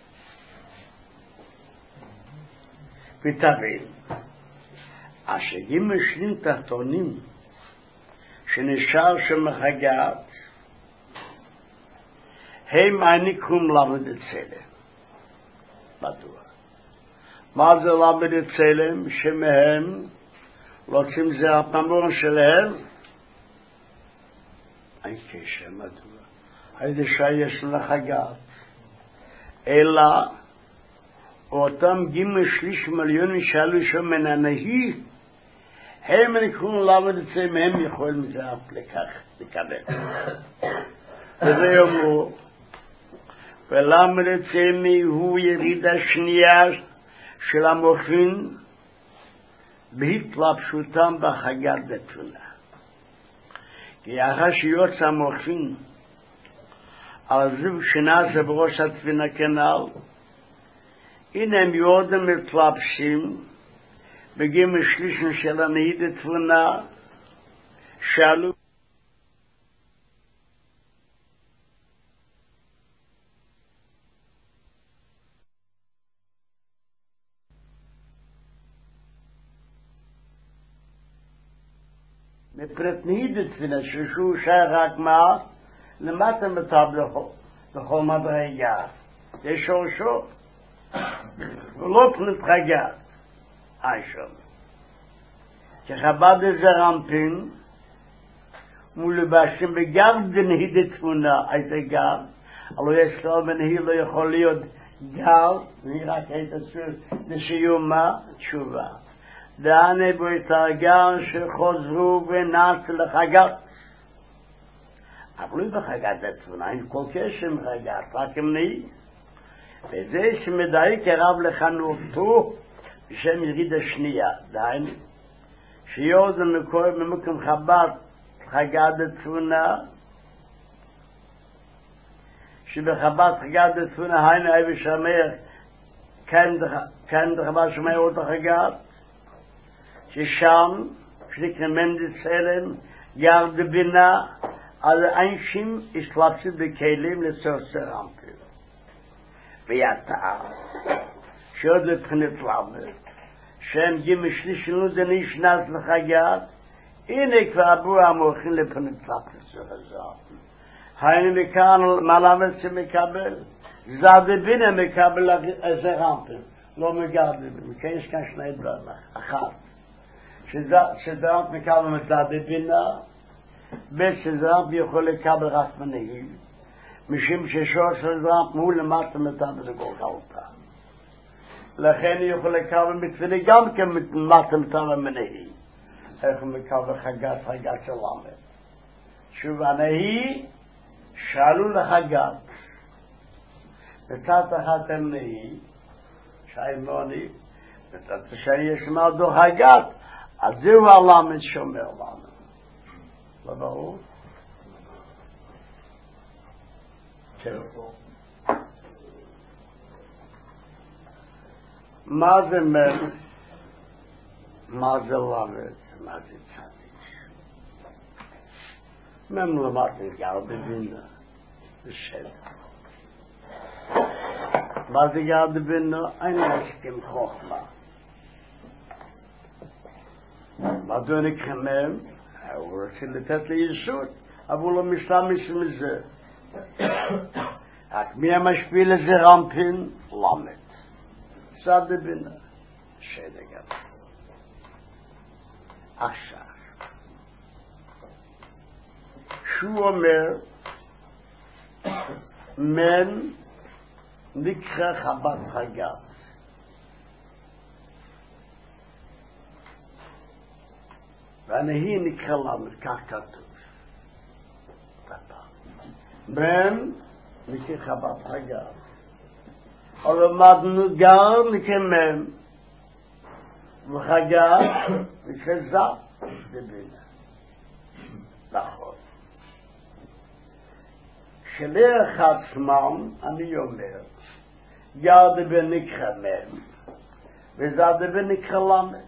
ותבין, אשר גימל שלים תחתונים, שנשאר שמחגת, הם עניקום למד צלם. מדוע? מה זה למד צלם? שמהם רוצים זה הפמורן שלהם? אין קשר, מדוע? הידי שיש לחגת. אלא אותם גימל שליש מיליון שאלו שמן הנהי, הם עניקום למד צלם, הם יכולים זה לכך לקבל. וזה יאמרו, ולמד צמי הוא ירידה שנייה של המוחין בהתלבשותם בחגת בתפילה. כי אחר שיוצא המוחין על זיו שנעשה בראש התפילה כנ"ל, הנה הם יודעים מתלבשים בגימל שלישין של הנהיד התפילה, שאלו מפרט נהיד התפילה שהוא שייך רק מה? למטה מטבלו לכל מדרגה. יש שורשו ולא פנת חגת. אי שם. כחב"ד זה רמפין מולבשים בגר דנהיד התפילה הייתה גר. אבל יש לו בנהיד לא יכול להיות גר, אני רק הייתה לסיומה תשובה. דענה בו יתרגל שחוזרו ונעש לחגת. אבל לא בחגת התפילה, אין כל קשר מחגת, רק הם נהי. וזה שמדעי קרב לחנותו בשם יריד השנייה. דענה, שיוד המקור במקום חב"ד חגת התפילה, שבחב"ד חגת התפילה היינו אי ושמר, כאן דחב"ד שמר עוד החגת, ששם, שנקרא מנדת צלם, ירד בינה, על אנשים השתלבשו בכלים לצורצר רמפל. ויתר, שעוד לבחינת למד, שהם גימל שלישין ודני שנס לחגת, הנה כבר עברו המוחין לבחינת למד. היינו מכאן מלמד שמקבל, זד בינה מקבל איזה רמפל, לא מגרד בינה, יש כאן שני דברים, אחת. שדרמת מקבל מצד בינה, ושדרמת יכול לקבל רק מנהיל, משום ששור של דרמת מול למטה מצד לגולגלתה. לכן יכול לקבל מתפילה גם כמטה מצד המנהיל. איך הוא מקבל חגת, חגת של למד. שוב, הנהי שאלו לחגת. וצד אחת הם נהי, שי מוני, וצד שיש מעדו חגת, אז זהו הלמד שומר לנו. לא ברור? כן. מה זה מם? מה זה למד? מה זה צדיק? מם למד גר בבינה. בסדר. מה זה גר בבינה? אין להסכים חוכמה. מדוע נקחמם? הוא רוצה לתת לי יסוד, אבל הוא לא משתמש מזה. רק מי המשפיל לזה רמפין? למד. צד בינה. שדה גם. עכשיו. שהוא אומר, מן נקרא חב"ד חגת. והנהי נקרא למד, כך כתוב. מן נקרא חב"ד חגת. אבל מדנו גר נקרא מן. וחגת נקרא זת דבינה. נכון. שלך עצמם, אני אומר, יד ונקרא מהם, וזד ונקרא למד.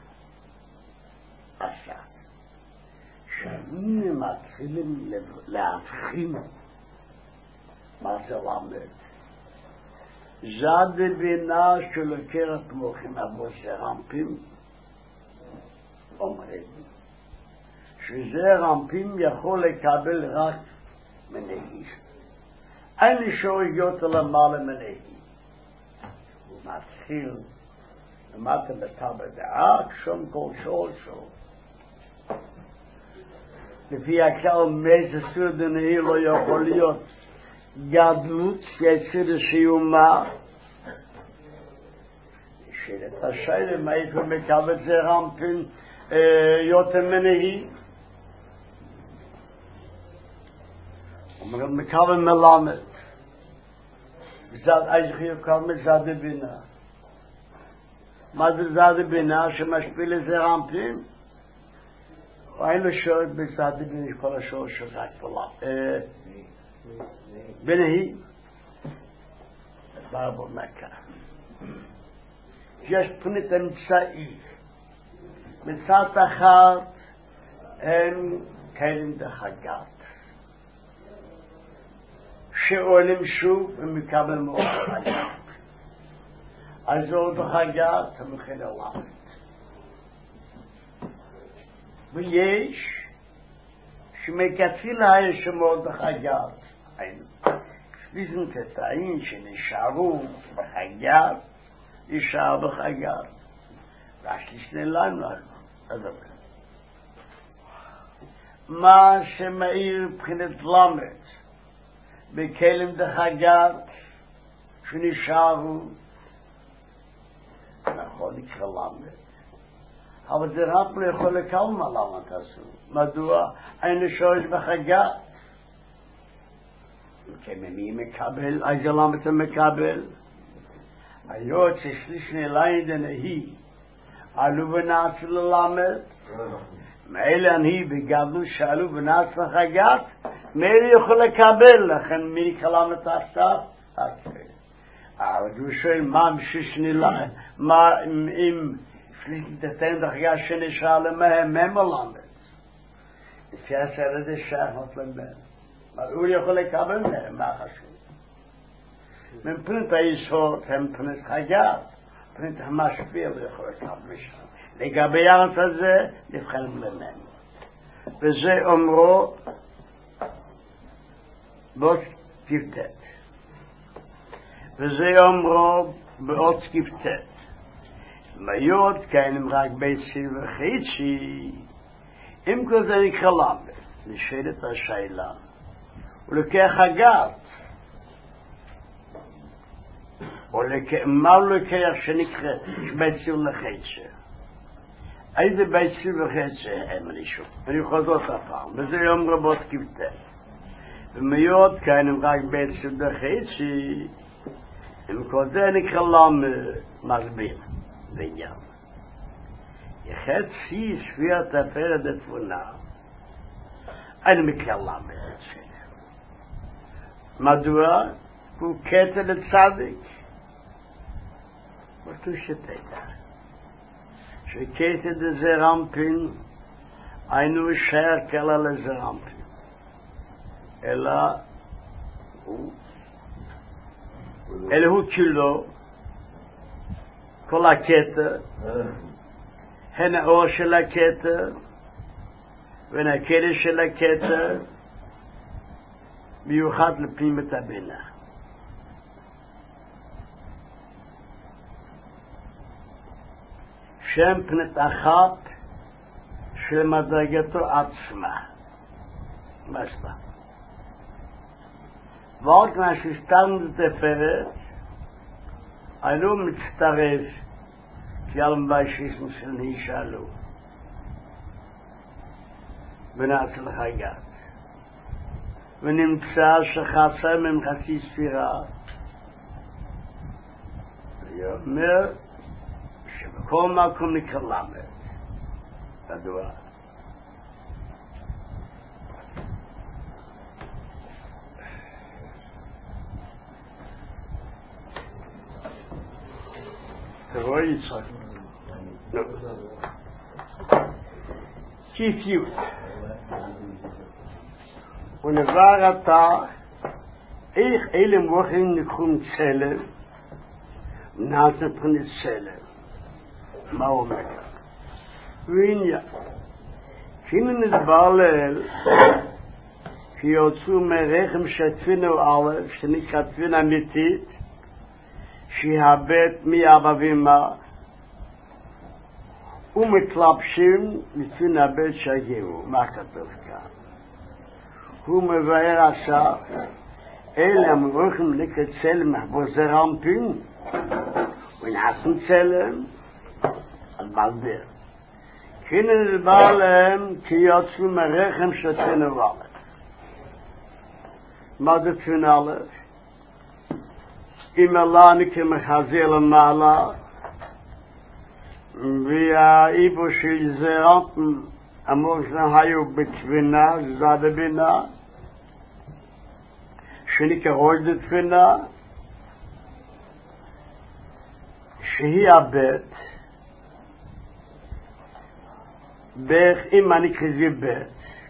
עכשיו, כשאני מתחילים להבחין מה זה למד, זד בינה של קרת מוחים אבו רמפים, אומרים שזה רמפים יכול לקבל רק מנהי. אין שואיות למעלה מנהי. הוא מתחיל למטה בטבע דעה, שום כל שור שור. לפי הכלל מאיזה סוד הנהי לא יכול להיות גדלות יציר סיומה. שאלת השאלה מאיפה מקבל זה רמפים יותר מנהי. אומרים מקבל מלמד. זד איזה חיוקל מזד בינה. מה זה זד בינה שמשפיל לזה רמפים? אין לו שואל בזד בינה כל השואל שרק בלמד. בנהי. ברבו מקה. יש פנית אמצעי. מצד אחת הם כלים דחגת. שעולים שוב ומקבל מאוד חגת. אז עוד חגת המכין הלמד. ויש שמקציל היה שמות בחגת. שפיזן קטעים שנשארו בחגת, נשאר בחגת. והשלישני לנו אז אומר. מה שמאיר בחינת למד, בכלם דחגת שנשארו, נכון נקרא למד. אבל זה רק לא יכול לקל מה למד עשו. מדוע? אין שורש בחגת. כממי מקבל, איזה למד אתה מקבל? היות ששלישני ליין דנהי, עלו ונעש ללמד, מאלה אני בגדלו שעלו ונעש לחגת, מאלה יכול לקבל, לכן מי נקרא למד עכשיו? אבל הוא שואל מה מששני ליין, מה אם שלישני תתן דחגת שנשאר למהם, הם מלמד. לפי הסרט זה שייכות למהם. אבל הוא יכול לקבל מהם, מה חשוב? מבחינת היסוד הם מבחינת חגת, מבחינת המשפיע הוא יכול לקבל משם. לגבי הארץ הזה, נבחנים למהם. וזה אומרו באות כפתת. וזה אומרו באות כפתת. מיות כאינם רק בית סיל וחיצי, אם כל זה נקרא למד, נשאלת השאלה, ולוקח הגת, מה הוא לוקח שנקרא בית סיל וחיצי? איזה בית סיל וחיצי הם נשאו? אני חוזר את הפעם, וזה יום רבות כפתת. ומיות כאינם רק בית סיל וחיצי, אם כל זה נקרא למד, מסביר. בעניין. יחצי שביעת הפרד התבונה, אני מקלל למד את זה. מדוע? הוא קטע לצדיק. ותו שתדע. שקטע דזה רמפין, היינו שער כלה לזה רמפין. אלא הוא, אלא הוא כלו, כל הקטע, הן האור של הקטע, והן הקטע של הקטע, מיוחד לפנימיות הבינה. שם פנת אחת של מדרגתו עצמה. מה זה? ועוד מה שהסתרנו תפארת, עלו מצטרף, כי על מביישיסם של נשאלו. ונעשה לחגת. ונמצא שחסר ממחצי ספירה. ואומר שבכל מקום נקרא למד. מדוע? רואה יצחק. כיפיות. ונבר אתה, איך אלה מוחים נקחום צלם, ונעצם פרנית צלם. מה הוא אומר? והנה, כאילו נדבר לאל, כי יוצאו מרחם שתפינו א', שנקרא תפינה אמיתית, שהיא הבית מאבא ואמא, ומתלבשים מתפינה הבית שהגיעו. מה כתוב כאן? הוא מבאר עכשיו, אלה המרוחים נקרא צלם, בוזר רמפין, ונעשם צלם, על בלדר. כאילו נדבר להם, כי יוצאו מרחם שתפינו א'. מה זה תפינה א'? אם אללה נקרא מחזיר למעלה, והאיבו של זרעת אמור שהיו בתפינה, זה בבינה, שנקרא רוד תפינה, שהיא הבית, בערך אם נקרא זה בית,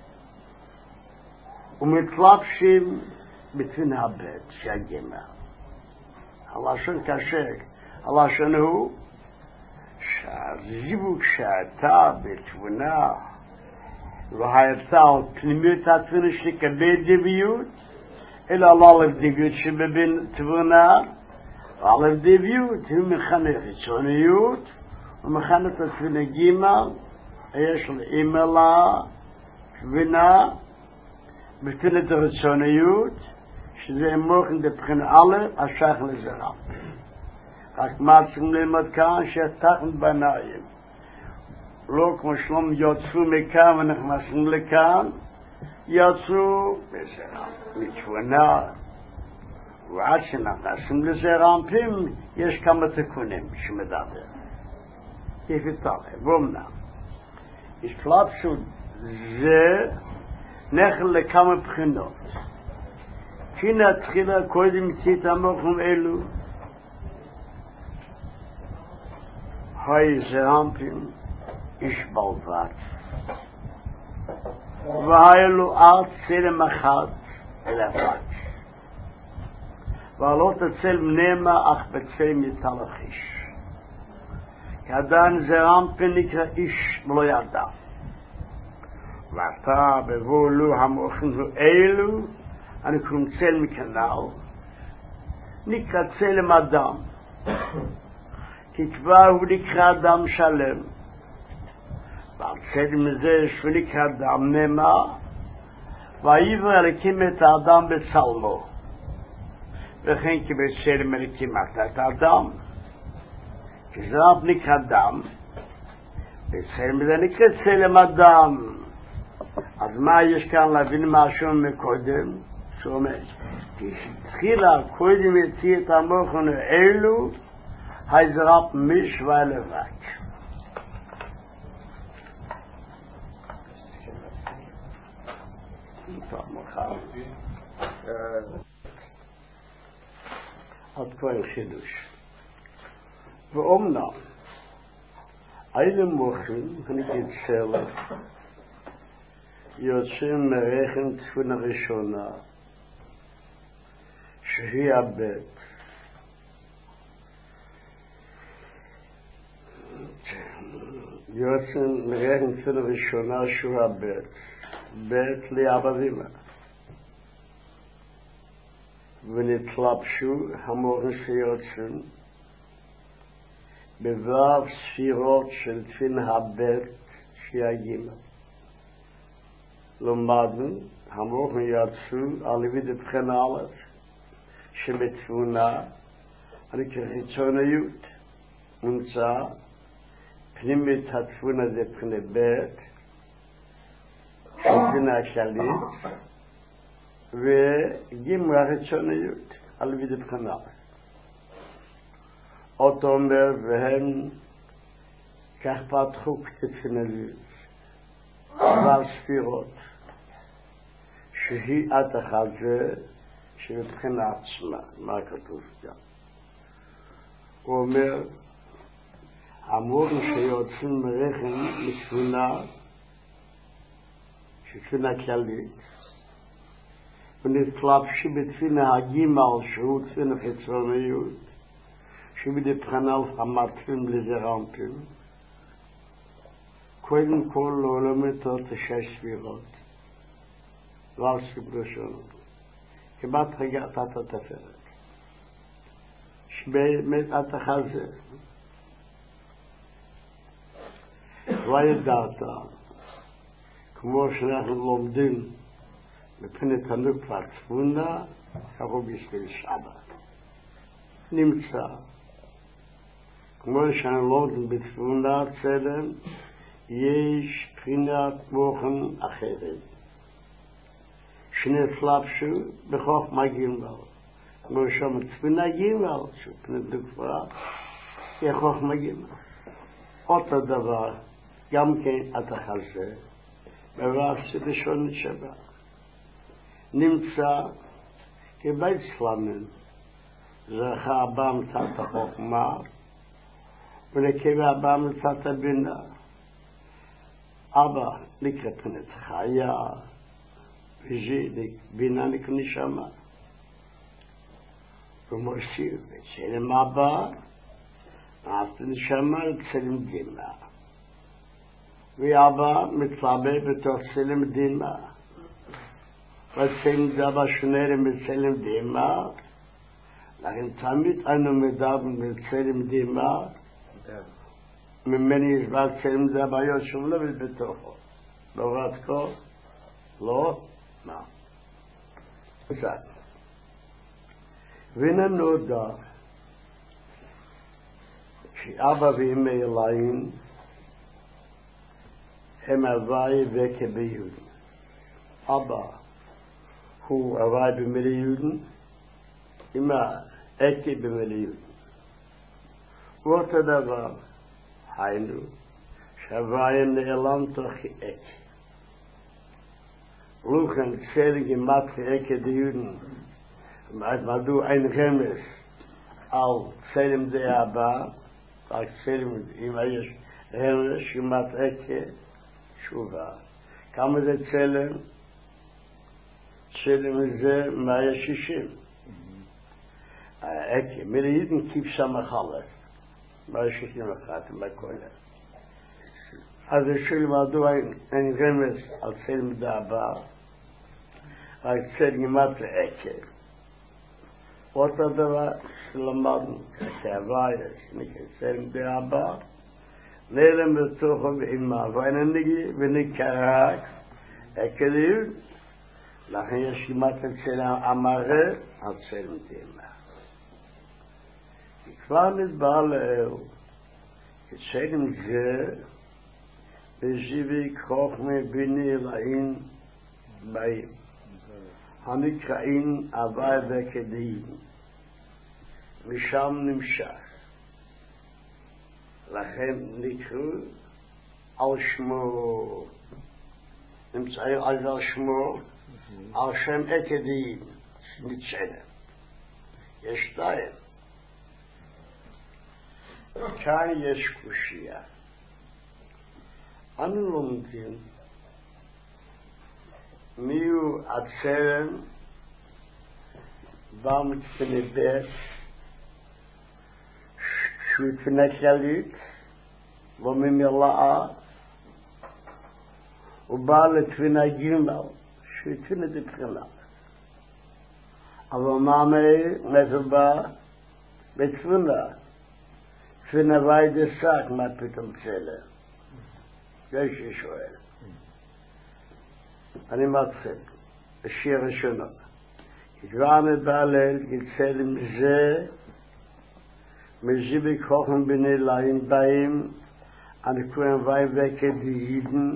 ומתלבשים בתפינה הבית, שהגמר. הלשון קשה, הלשון הוא שהזיווג שאתה בתבונה והייתה על פנימיות התבונה שתקבל דביות, אלא על הדביות שבבין תבונה, ועל הדביות הוא מכנה חיצוניות, הוא מכנה את התבונה גימל, יש לאימלה תבונה, בתבונת החיצוניות, שזה מוכן דבחינה א', השייך לזרע. רק מה צריכים ללמוד כאן? שתחת בניים. לא כמו שלום יוצאו מכאן ונכנסים לכאן, יוצאו בזרע, מתבונה. ועד שנכנסים לזרע פים, יש כמה תיקונים שמדבר. יפתח, ואומנם. השתלבשות זה נכל לכמה בחינות. כי נתחילה קודם ציט המוחים אלו, היי זרעמפים איש בלבד, והיילו ארץ צלם אחד אל אחד, ועלות הצלם נאמה אך בצלם יתלך איש. כעדיין זרעמפים נקרא איש ולא ידע. ואתה בבואו המוחים אלו, אני קוראים צלם כנ"ל, נקרא צלם אדם, כי כבר הוא נקרא אדם שלם, ועל צלם זה שהוא נקרא אדם נאמר, ויברא אלוקים את האדם בצלמו, וכן כי בצלם אלוקים את האדם, כי זה אף נקרא אדם, בצלם זה נקרא צלם אדם. אז מה יש כאן להבין משהו מקודם? שאומר, תחילה קודם יציא את המוחים אלו, היזרעת משווה לבק. טוב, מוכר. עד כה חידוש. ואומנם, אלה מוחים, נגיד צלם, יוצאים מרחם תפונה ראשונה, שהיא הבית. יוצאים מרחם תפונה ראשונה שהוא הבית, בית לאבא ואמא. ונתלבשו המוחים שיוצאים בו' ספירות של תפינה הבית שהיא הגימל. למדנו, המוחים יצאו על ידי בחינה א', שבתבונה, הנקרא חיצוניות, נמצא פנימית התבונה זה בחינה ב', שבחינה הכללית, וגימל החיצוניות על ידי בחינה א'. אותו אומר, והם כך פתחו כתפינה זו. אבל ספירות שהיא עד אחד זה שבבחינה עצמה. מה כתוב כאן? הוא אומר המורים שיוצאים מרחם מתפונה, שתפונה כללית, ונתלבשי בתפינה הגימל שהוא תפינה חיצוניות, שבדבחנה המרצים לזרנטים, קודם כל לא לומד את השש ספירות, לא ספירות שונות, כמעט רגעת את התפארת, שבאמת את החזה, לא ידעת, כמו שאנחנו לומדים מבחינת הנוקפה צפונה, ככה בשביל שבת. נמצא, כמו שאנחנו לומדים בצפונה צלם, יש בחינת מוחן אחרת, שנתלבשו בחוכמה גימל. כמו שאומרים, צפונה גימל, שבחינת נוקפה, היא חוכמה גימל. אותו דבר, גם כן את החזה, בבב שבשון שבת. נמצא כבית סלמן, זכה הבא מצאת החוכמה, ולקבע הבא מצאת הבינה. אבא לקראת פנת חיה, וז'י בינה נשמה. ומוסיף בצלם אבא, אהבת נשמה לצלם דימה. ואבא מתלבא בתוך צלם דימה. וצלם דבא שונרים בצלם דימה, לכן תמיד אנו מדברים בצלם דימה, ממני ישבע צלם דבא יושם לא בתוכו. לא רד כה? לא? מה? בסדר. והנה נודע, שאבא ואמא אלוהים, הם הוואי וכביהוד. אבא הוא הוואי במליהוד, אמא אקי במליהוד. ואותו דבר, היינו, שהוואי נעלם תוך אקי. לוכן צלג אימת כאקי דיודן, מדוע אין רמז על צלם די הבא, רק צלם אם יש רמז שימת אקי, תשובה. כמה זה צלם? צלם זה מאה שישים. אקי, מליהודן כבשה מחלת. מאה שישים אחת, בקולה. אז השאלה מדוע אין רמז על צלם די הבא, רק צלם אימת אקי. אותו דבר שלמדנו, כהוואי, שנקרא צלם די הבא, נעלם בתוכו באימה, ואין הנגי ונקרק, הכליב, לכן יש כמעט הצלם המראה, הצלם דימה. כבר נדבר לאל, כצלם זה, בזיווי חוכמה בינה אלוהים באים, הנקראים הוואי וכדין, משם נמשך. לכן נקראו על שמו, נמצאים על שמו, על שם אקדין, נצ'נה. יש שתיים. כאן יש קושיה. אנו לומדים מיהו הצלם במצפני בית, שהוא תפינה כללית, לא ממלאה, הוא בא לתפינה גימל, שהוא תפינה דבחינה. אבל מה מדובר בתפינה? תפינה ואי דסק, מה פתאום צלם? זה ששואל. אני מתחיל, השיר הראשונות. כבר מבעלל, כצלם זה, מזיבי כוחם בני אלוהים באים, הנקויים ואי וכדיידן,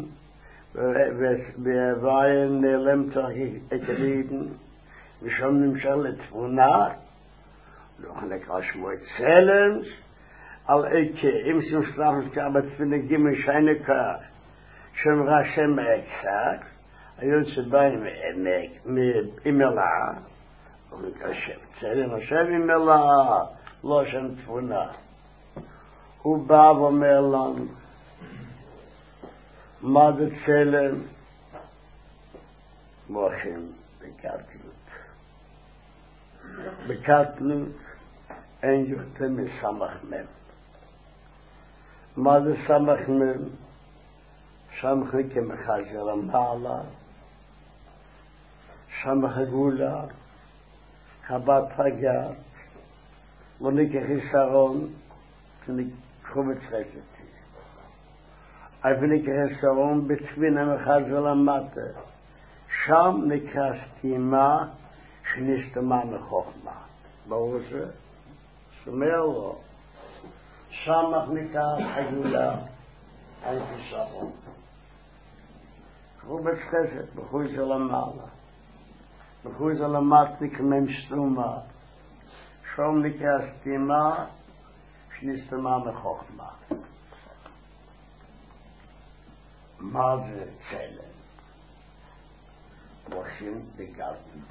והוואי נעלם תוך הכדיידן, ושם נמשך לתמונה, לא נקרא שמו צלם, על איקי, אם סמסלחת כך בתפינה גימל שיינקה, שמרה שם אקסק, היו שבאים מאמלה, ונקרא שם צלם, השם אמלה, לא שם תפונה. הוא בא ואומר לנו, מה זה צלם? מוחים בקטנות. בקטנות אין יותר מסמך מם. מה זה סמך מם? סמך כמחזר למעלה, סמך גולה, חבת פגעת, לא ניקח חיסרון, קחו בצחקתי. אבל ניקח חיסרון בתבין המחזר למטה. שם נקרא סתימה שנסתמה מחוכמה. ברור זה? שומע לו. שם נקרא הגולה, אין חיסרון. קחו בצחקת, בחוי זה למעלה. בחוי זה למטה נקרא סתומה. שם נקרא סתימה שנסתמה מחוכמה. מה זה צלם? מוחים בגטנות.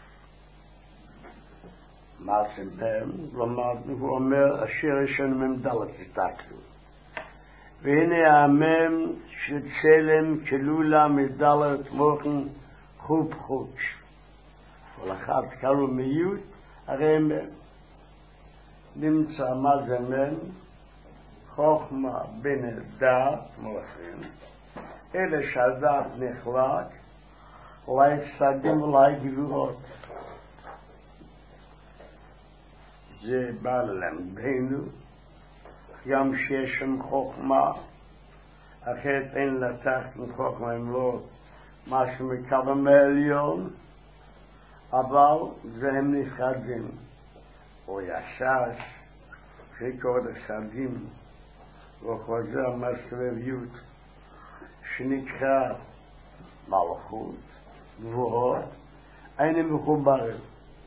מה סמפם? למדנו, הוא אומר, אשר ישן ממדלת תתקנו. והנה המם שצלם כלולה מדלת מוחן חוב חוץ. כל אחד קראו מיעוט, הרי מם. נמצא מה זה מם? חוכמה בין דעת מוחים. אלה שהדעת נחלק, אולי סגים אולי גבורות. זה בא ללמדנו, גם שיש שם חוכמה, אחרת אין לתחת עם חוכמה אם לא מה שמקבל מהעליון, אבל זה הם נחדים. או ישש, שקורא לחדים, או חוזר מסתובביות, שנקרא מלכות, גבוהות, אין מחוברים.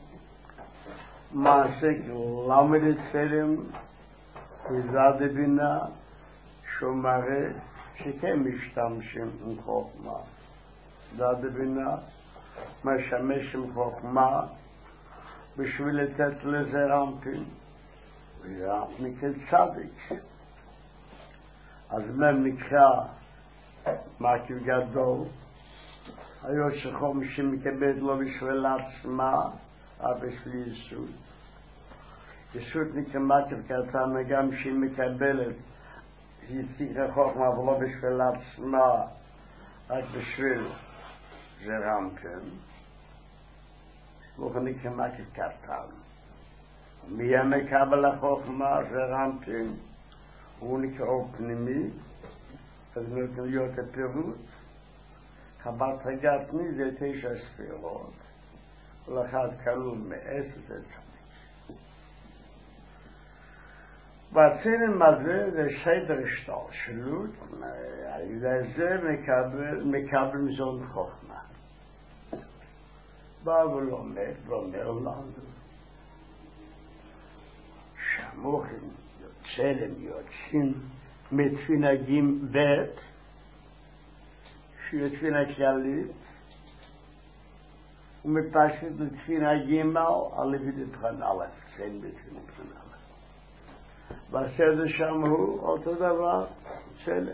מעסק למד צלם, כזד בינה, שמראה שכן משתמשים עם חוכמה. זד בינה משמש עם חוכמה בשביל לתת לזה רמפין. ורמפין כצדיק. אז מהם נקרא מקיף גדול, היו שחום שמקבלת לו בשביל עצמה, אבל בשביל יסוד. יסוד נקרא מקיף קטן, גם שהיא מקבלת, היא צריכה חוכמה, אבל לא בשביל עצמה, רק בשביל זה רמפן. הוא נקרא מקיף קטן. מי המקבל החוכמה זה רמפן, הוא נקרא פנימי, אז נותן להיות הפירוט. חבת הגטני זה תשע ספירות, כל אחד כלול מעשר צדיק. בצלם הזה זה סדר השתלשלות, זה מקבל, מקבל מזון חוכמה. בא ולומד ואומר לנו, שהמוחים צלם יוצאים מתפינה גימל ב' שהיא תפינה כללית ומתפשט לתפינה גימל על ידי תפן א', צלם בתפינה תפן א'. והסדר שם הוא אותו דבר, צלם.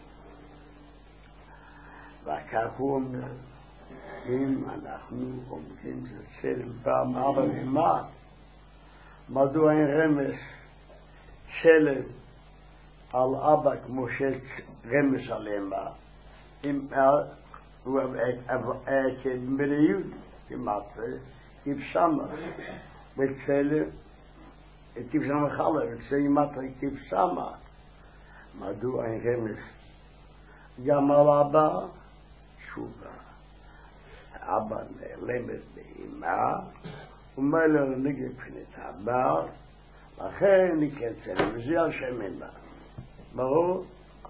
וכך הוא אומר, אם אנחנו עומדים שצלם פעם אבא ומה, מדוע אין רמז צלם על אבא כמו שרמז על אמא, אם הוא כמריות, כמעט, כבשמה, בצלם, כבשמה חלב, כמעט כבשמה, מדוע אין רמז גם על אבא, תשובה. אבא נעלמת באמא, אומר לו נגד פנית אבא, לכן נקרא צלם, וזה על שם אמא. ברור?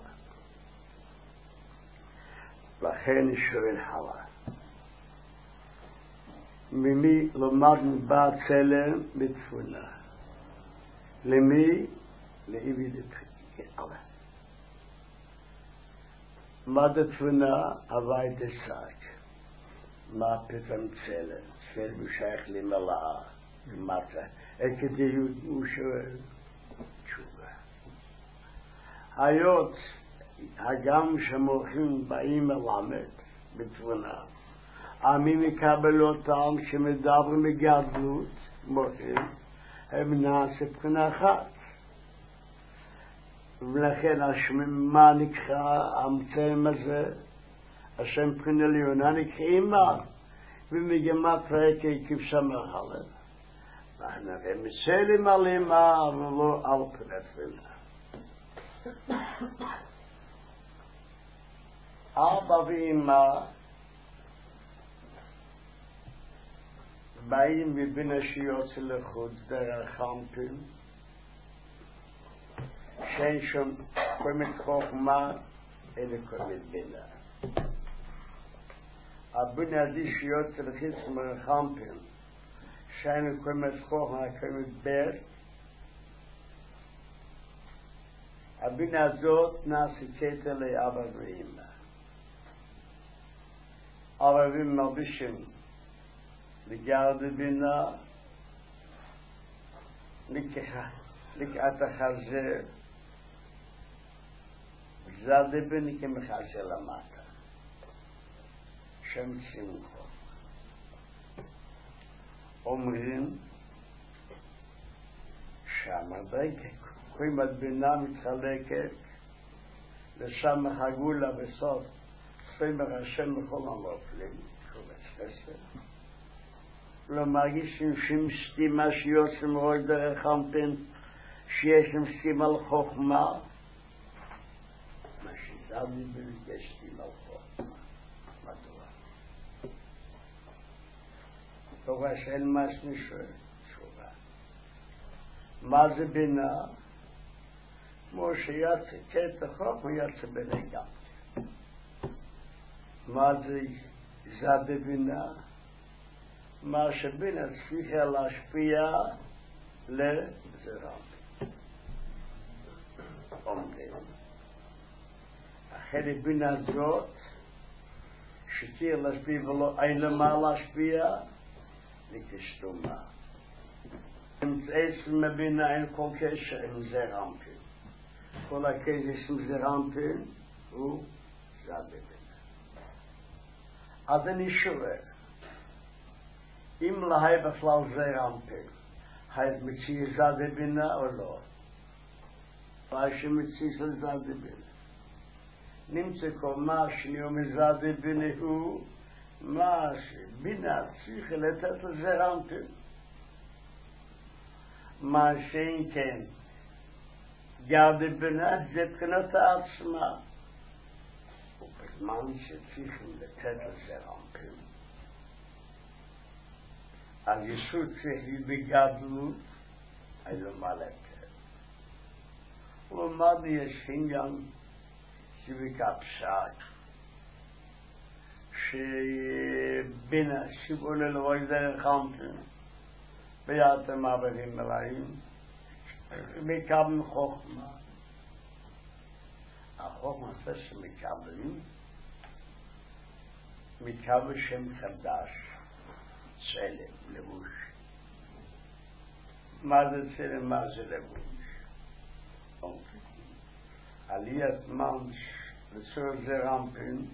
לכן שואל הלאה. ממי למדנו בא צלם בתפונה? למי? לאיבי דתחילה. מה דתפונה? הווי דסק. מה פתאום צלם? צלם הוא שייך למלאה, למטה. כדי הוא שואל תשובה. היות הגם שמוחים באים מלמד בתבונה, עמי מקבל אותם שמדברים בגדלות מוחים, הם נעשה בחינה אחת. ולכן מה נקרא המצאים הזה? השם בחינה ליונה נקראים מה? ומגמת רקי כבשמח עליו. ואנחנו מצלים עליהם ולא על פני תפילה. אבא ואמא באים מבין השיוצא לחוץ דרך חמפים שאין שום קוימת חוכמה אלא קוימת בינה. הבינה הזה שיוצא לחוץ דרך חמפים שאין קוימת חוכמה קוימת בר, הבינה הזאת נעשית לאבא ואמא. אבא ואמא מרבישים לגרד בינה, לקעת החזר, זד בינה כמחזר למטה, שם שמחו. אומרים שהמדרגה, כל בינה מתחלקת לשם הגולה בסוף, סמר השם בכל המופלים, חובץ חסר. לא מרגישים שום סתימה שיוצאים רוי דרך חמפין, שיש להם סתימה על חוכמה. מה שדמי בלגש סתימה על חוכמה. מדוע? תורה שאין מס נשאר, תשובה. מה זה בינה? כמו שיצא קטע חוכמה, יצא בינה גם. מה זה זד בינה? מה שבינה צריכה להשפיע לזרם. אומרים, אחרי בינה זאת, שתהיה להשפיע ולא אין למה להשפיע, לכשתומה. אמצעי מבינה אין כל קשר עם זרם. כל הקשר עם זרם הוא זד בינה. אז אני שואל, אם להי בכלל זה רמפל, היית מציא זד בינה או לא? מה שמציא של זד בינה? נמצא כל מה שניאו מזד בינה הוא מה שבינה צריך לתת לזה רמפל. מה שאין כן, גרד בינה זה תכנת העצמה. ובזמן שצריכים לתת לזה רמפל, אז יסוד צריך בגדלות, אני לא מעלה כן. ולמד יש עניין שבקע פשט, שבינה שיבו ללרוי דרך חמפין, ביאתם מעברים מלאים, מקבלים חוכמה. החוכמה זה שמקבלים, מקבל שם חדש, צלם, לבוש. מה זה צלם, מה זה לבוש? עליית מנש לצור זה רמפין,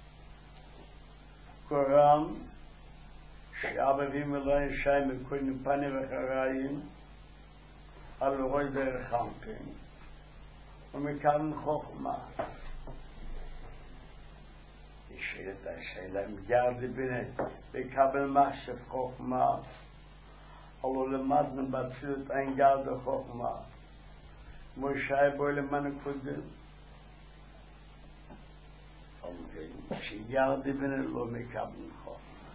קורם, שאבא ואמא שי מקויים פני וחראים, על רוי דרך רמפין, ומקבלים חוכמה. שאלת השאלה, מגרד בינה, לקבל מחשב חוכמה, הלא למדנו בצילות אין גרד חוכמה, כמו שי בו למנו קודם. אומרים, שגרד בינה לא מקבלים חוכמה.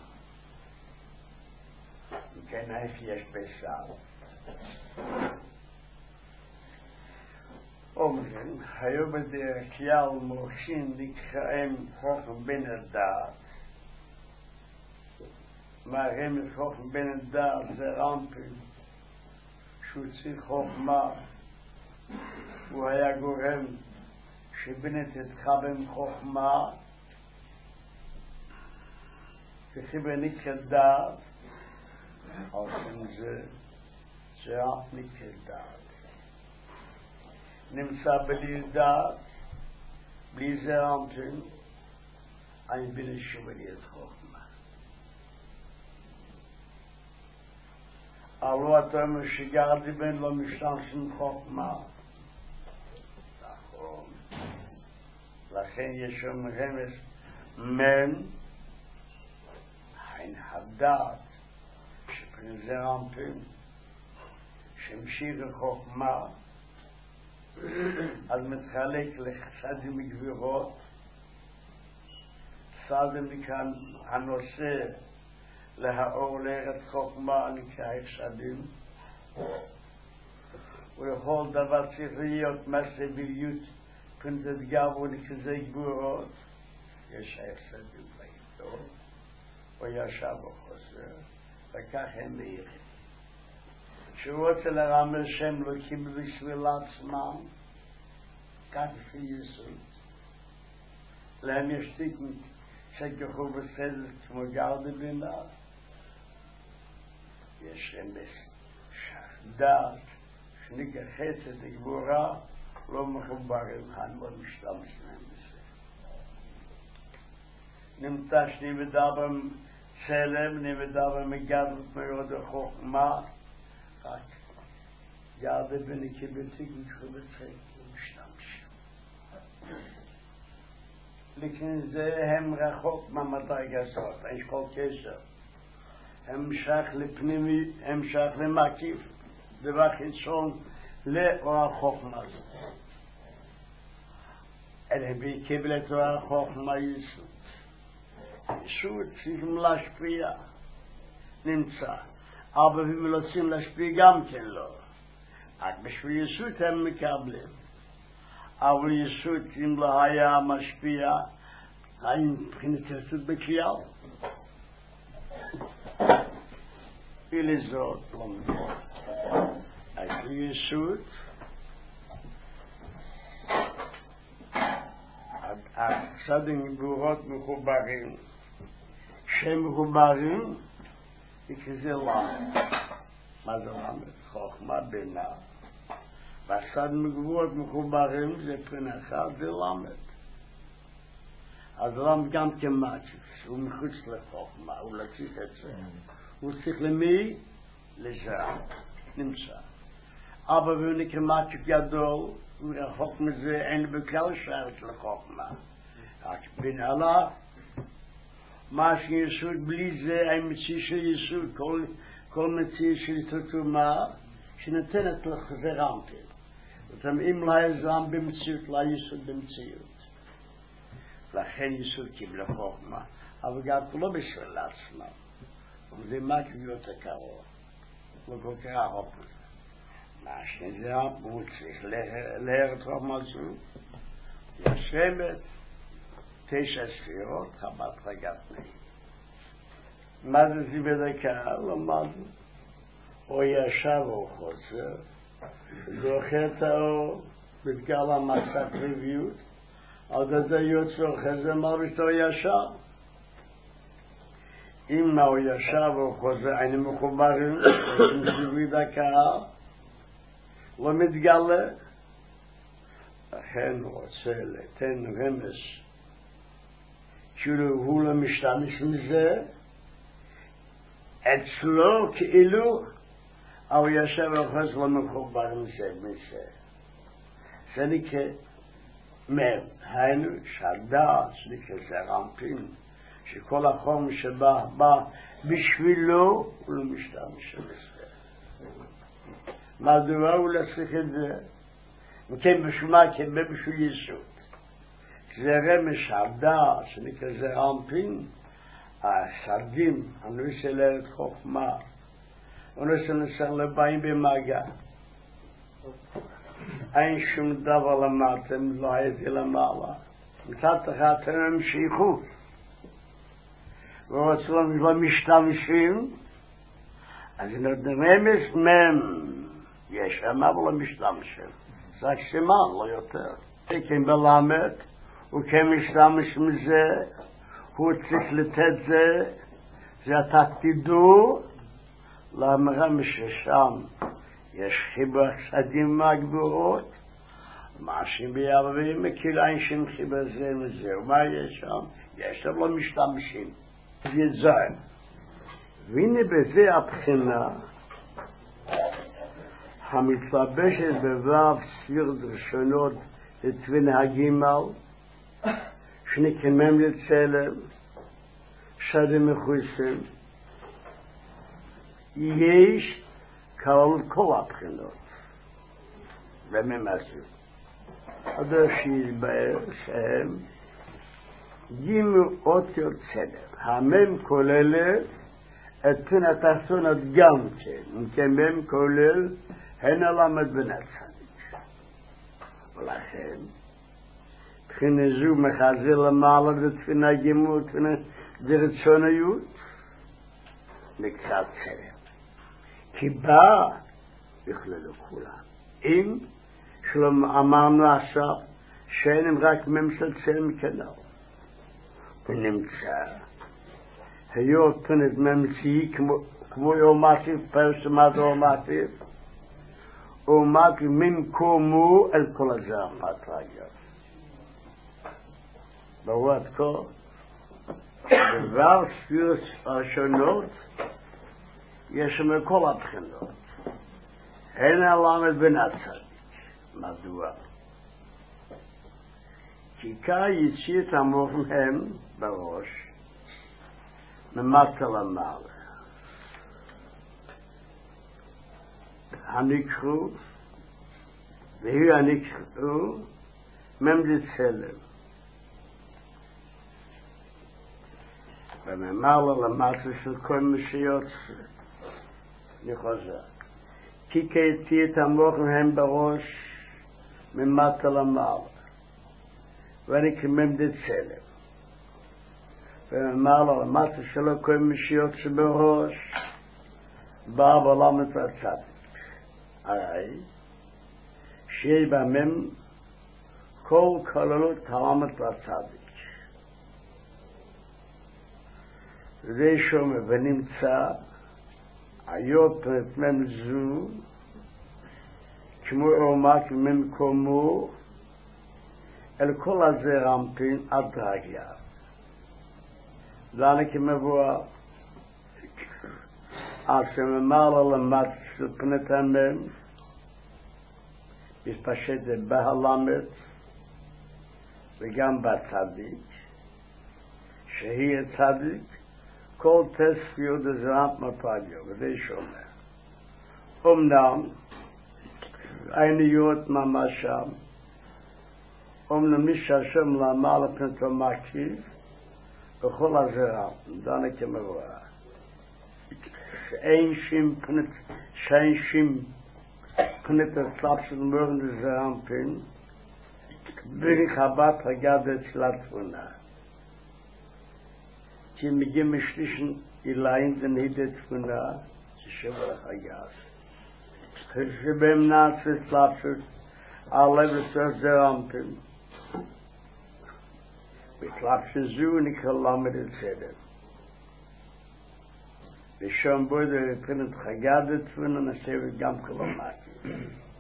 וכן איך יש בסל. אומרים, היו בדרך כלל מורשים לקראים חוכם בין הדעת. מראים את חוכם בין הדעת זה רמפין, שהוא צריך חוכמה, הוא היה גורם שבינה תתחבם חוכמה, כחיבר נקרא דעת, אבל זה, זה רק נקרא דעת. נמצא בלי דעת, בלי זרענפין, אני בלי שובלי את חוכמה. אלו אתה משגרתי בין לא משתמשים חוכמה. נכון. לכן יש שם רמז מן, ein הדעת, שפן זרענפין, שמשיך חוכמה, אז מתחלק לחסדים וגבירות, צד מכאן הנושא להאור לארץ חוכמה נקרא חסדים, וכל דבר צריך להיות מעשה בליות פנדת גבו נקרא גבורות, יש החסדים ביתו, הוא ישב וחוזר, וכך הם מאירים. שהוא רוצה לרמז שהם לוקים בשביל עצמם, כך לפי יסוד. להם יש תיקון שכחו בסדר כמו גרדי בינה. יש רמז שחדד, שנקרא חסד הגבורה, לא מחוברים, הם לא משתמשים בזה. נמצא שנמדה בצלם, נמדה במגדלות מאוד החוכמה, רק יעדה בנקי בתיק וחובצי ומשתמש. לכן זה הם רחוק מהמדרגה הזאת, אין כל קשר. הם שייך לפנימי, הם שייך למקיף, דבר חיצון לאור החוכמה הזאת. אלה קיבל את אור החוכמה יסוד. יסוד צריכים להשפיע, נמצא. אבל הם רוצים להשפיע גם כן לא. רק בשביל יסוד הם מקבלים. אבל יסוד אם לא היה משפיע, האם מבחינת יסוד בכלל? ולזאת לא מדבר. אז יסוד, החסדים גבורות מחוברים, שהם מחוברים, וכזה למד. מה זה למד? חוכמה בינה. והחסדים גבורות מחוברים, זה פן אחד, זה למד. אז למד גם כמקיף, הוא מחוץ לחוכמה, הוא לא צריך את זה. הוא צריך למי? לזרע. נמצא. אבל הוא נקרא מקיף גדול, ורחוק מזה אין בכלל שייכת לחוכמה. רק בין עליו, מה שיסוד בלי זה, אין מציא של יסוד, כל, כל מציא של תקומה, שנתנת לך זרענפין. זאת אומרת, אם לא היה זרען במציאות, לא היה יסוד במציאות. לכן יסוד קיבל חוכמה, אבל גם לא בשביל עצמם. וזה מקיף יותר קרוב, לא כל כך רחוק מזה. מה שזה, הוא צריך להרת חוכמה זו, ישבת, תשע ספירות, חמת רגת נהי. מה זה זה בדקה? לא מה זה? או ישב או חוזר, זוכר את האור, מתגל המסע קריביות, עד זה יוצא חזר מרבית או ישב. אם הוא ישב או חוזר, אני מחוברים, זה בדקה, לא מתגלה. לכן הוא רוצה לתן רמז, כאילו הוא לא משתמש מזה, אצלו כאילו, אבל ישב וחוזר לא מחובר מזה, מזה. זה נקרא מם, היינו שהדעת, זה נקרא זרענפין, שכל החום שבא, בא בשבילו, הוא לא משתמש מזה. מדוע הוא לא צריך את זה? וכן בשמה, כן בשביל יסוד. זה רמז שהדעת, שנקרא זרענפין, השדים, הנושא לארץ חוכמה, הנושא נושא לבאים במגע. אין שום דבר למדתם, לא הייתי למעלה. מצד אחד אתם המשיכו, ורוצים לא משתמשים, אז נותנים רמז מם, יש שם אבל לא משתמשים. זה סימן, לא יותר. כן בלמד, וכן משתמש מזה, הוא צריך לתת זה, זה אתה תדעו, לאמרה מששם יש חיבור חסדים מהגבורות, מאשים ביערבים מכיריים שמחי בזה וזה, ומה יש שם? יש שם לא משתמשים. זה זוהר. והנה בזה הבחינה, המתלבשת בו"ב ספירות ראשונות לטבין הגימל, שנקמם לצלם, שדים מחוסים, יש כלל כל הבחינות, וממסים. הדרשי באר שהם גימו אותיות צלם. המם כוללת את פן התחתונת גם כן, כן מם כולל הן הלמד בנצחנית. ולכן, בחינה זו מחזיר למעלה בתפינה גימות, תפינה דרצוניות, מקצת צלם. כי בא יכללו כולם. אם שלום אמרנו עכשיו שאין רק ממשל צלם כנאו. ונמצא היות פנת ממציא כמו יומטיב, פרסמת יומטיב, ומטיב ממקומו אל כל הזרפת רגל. ברור עד כה, דבר ספירות השונות יש שם כל הבחינות. הן הלמד בנצחנית. מדוע? כי כאן יציאת המוחים הם בראש, ממטה למעלה. הנקחו, והיא הנקחו, ממדי צלם. וממעלה למטה של כל משיות, אני חוזר. כי כיציאת המוחים הם בראש, ממטה למעלה. ואני כממדי צלם. וממעלה למטה שלו כל משיות שבראש, בא ולמד הצדיק. הרי, שיהיה במם כל כללות הלמד הצדיק. וזה שומע ונמצא, היות פרט מם זו, כמו עומק ממקומו, אל כל הזרמפין עד רגיה. דני כמבואר, אז שממעלה למד של פנת המם, מתפשט בהלמד, וגם בצדיק, שהיא הצדיק, כל תספיות הזרמפ מפדיו, וזה שומע. אמנם, עיניות ממש שם, אומנם מי שהשם למעלה פנתו מקיף, בכל הזרם, דני כמבואר. שאין שום פנת, שאין שום פנת הצלב של מורן לזרם פן, ברכבת הגד אצלה תבונה. כי מגיעים משלישן אילאים דנהידה תבונה, ששבר החגס. שבהם נעצה צלב של עלי וסר זרם פן. בצלב שזו נקרא למד את סדר. ושם בוידה לפנת חגדת תבונה נסבת גם כלומתי.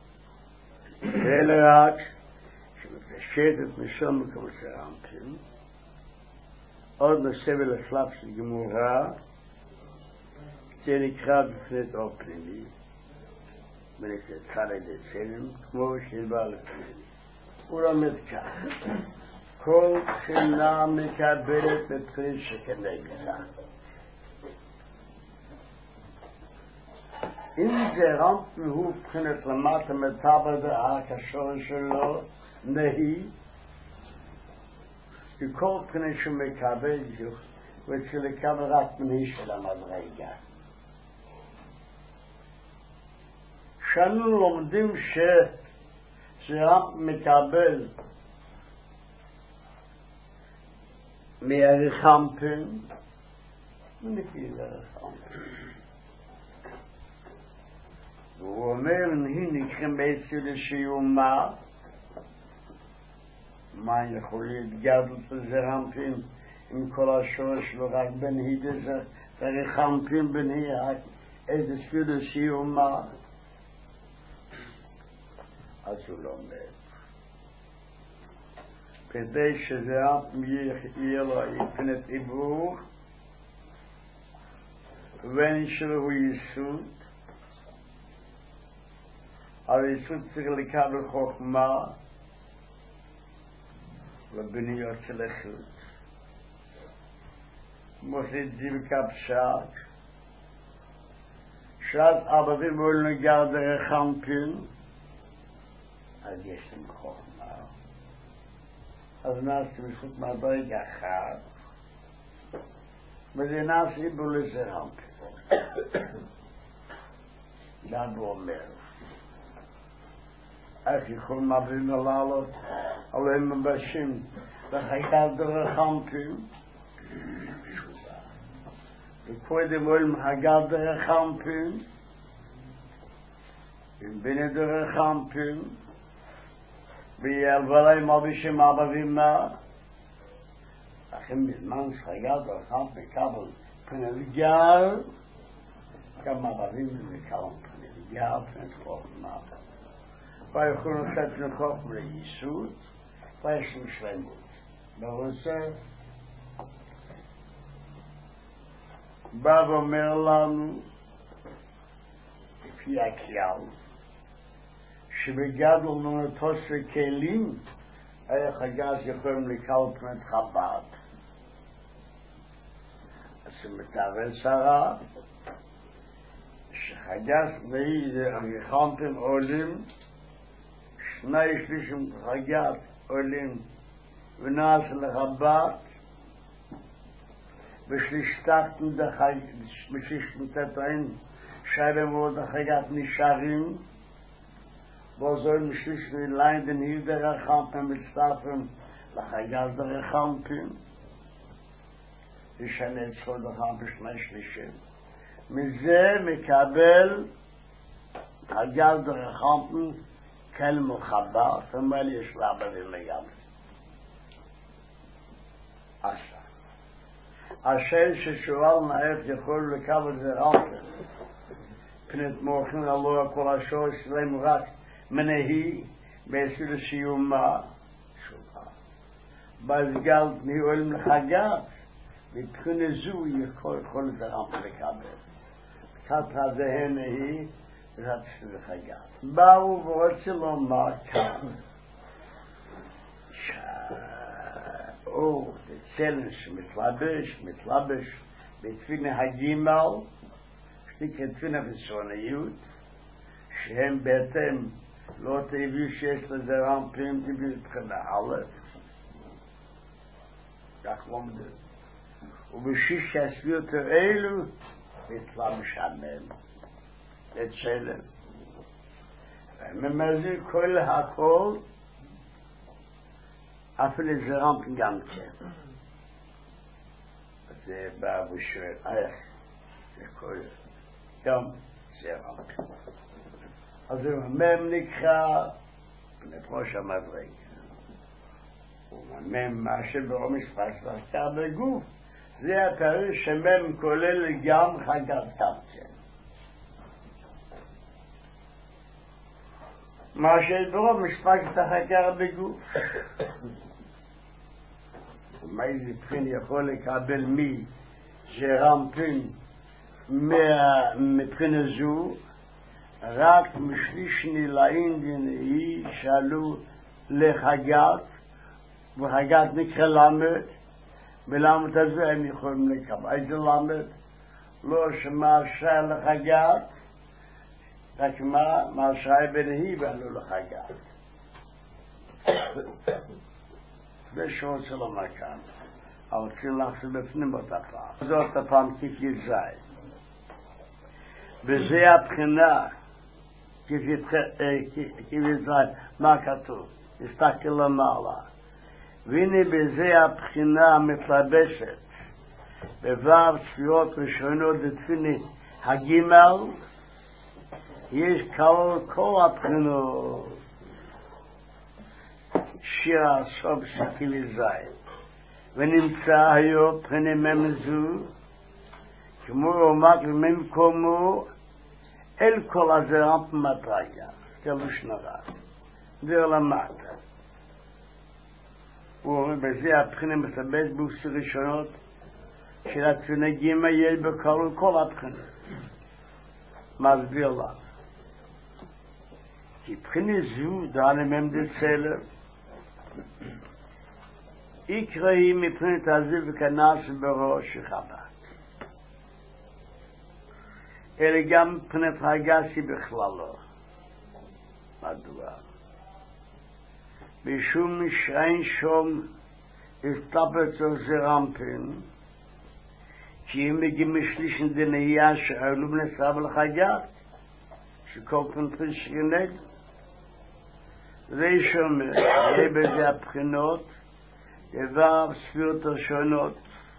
ואלה רק שמתפשטת משום מקום סרמפים, עוד נסבת לצלב של גמורה, זה נקרא בפנת אור פנימי, ונקרא צד דצלם, כמו שבא לפנימי. הוא לומד כך. כל בחינה מקבלת בפני שכנגדה. אם זה רמפי הוא בחינת למטה מטבע דעה כשור שלו נהי, וכל בחינה שמקבל וצריך לקבל רק מנהי של המדרגה. שאנו לומדים שזה רמפי מקבל מהרחמפין, ונפי לרחמפין. והוא אומר, הנה נקראים בעצם לשיומה, מה יכול להתגדל לזרמפין עם כל השורש שלו רק בנהי דזה, ורחמפין בנהי איזה ספיר לשיומה. אז הוא לומד. כדי שזה יהיה לו יפנת עיבור, ואין שלו יסוד, אבל יסוד צריך לקבל חוכמה ובניות של איכות. מוסיד זיבקה פשט, שאז אבבים בואו נגר דרך חמפין, אז יש להם חוכמה. אז נעשי בזכות מדרג אחד, וזה נעשי בו לזה חמפין. גם הוא אומר, איך יכול מבין לעלות, אבל הם מבשים, וחייל דרך חמפין, וקודם אוהל מחגר דרך חמפין, ובין דרך חמפין, וילבלי מלבישים אבבים מה, לכן בזמן שחגר דרך חמפין קבל פנלגר, גם אבבים וקבל פנלגר, פנלגר, ויכולו לתת לחוכמה ליסוד, ויש לו שלמות. ברוסה, בא ואומר לנו, לפי הכלל, שבגדול מנותו של כלים, איך הגז יכולים לקל פנת חב"ד. אז הוא מתאבל שרה, שחגז ואיזה המחמפים עולים, שני שלישים חגז עולים ונעש לחב"ד, ושלישתכתן דחג, בשלישתן תתאים, שייבם ועוד החגת נשארים, ועוזרים משלישתן ליין דנהיל דרך חמפים מצטרפים לחגת דרך חמפים, ישנה את זכות דרכם בשני שלישים. מזה מקבל חגת דרך חמפים כל מחבר, זאת אומרת יש לה בבים לגמרי. עשה. השאל ששואל נאיך יכול לקבל זה רמפן, פנת מורחים אלוה כל השור שלהם רק מנהי בעשו לשיומה, שובה. בזגל ניהולים לחגת, מבחינה זו יכול את הרמפן לקבל. קצת הזה נהי, רצו לחגת. באו ורוצה לומר כאן, או צלן שמתלבש, מתלבש בתפינה הגימל, שתיקה תפינה וסוניות, שהם בהתאם לא תביאו שיש לזה רמפים, תביאו אתכם א', כך לומדים. ובשיש הסביעות האלו, מתלבש עמם, את צלן. וממזיר כל הכל, אפילו זה רמפין גם כן. זה בא ושואל, איך זה כל גם זה רמפין. אז הוא מם נקרא פנת ראש המדרג. הוא מם מה שברום משפט לחקר בגוף. זה הפירוש שמם כולל גם חגת גם כן. מה שברום משפט לחקר בגוף. מה איזה בחין יכול לקבל מי שרמפין מבחין הזו רק משליש נילאים דנאי שעלו לחגת וחגת נקרא למד ולמד הזה הם יכולים לקבל איזה למד לא שמאשר לחגת רק מה מאשר בנהי ועלו לחגת זה שרוצה לומר כאן, אבל צריכים להחזיר בפנים אותה פעם. זאת הפעם כיף יזי. וזה הבחינה, כיף יזי, מה כתוב? הסתכל למעלה. והנה בזה הבחינה המתלבשת, בבב צפיות ראשונות לתפיני הגימל, יש כל, כל הבחינות. שיר הסוף שכיל יזי ונמצא היום פני ממזו כמו אומק ממקומו אל כל הזרם מדרגה כלוש נראה דיר למטה ובזה הבחינה מסבד בוסי ראשונות של התפנגים היל בכל כל הבחינה. מסביר לה. כי בחינה זו דעלמם דצלר יקראי מבחינת הזיו וכנס בראש חב"ד. אלא גם מבחינת הגסי בכללו. מדוע? משום שאין שום הסתפת על זרמפין, כי אם מגיעים משלישן דניה שעלו בנסה ולחגת, שכל פנטריש גנד, זה שומר, יהיה בזה הבחינות, דבר ספירות ראשונות.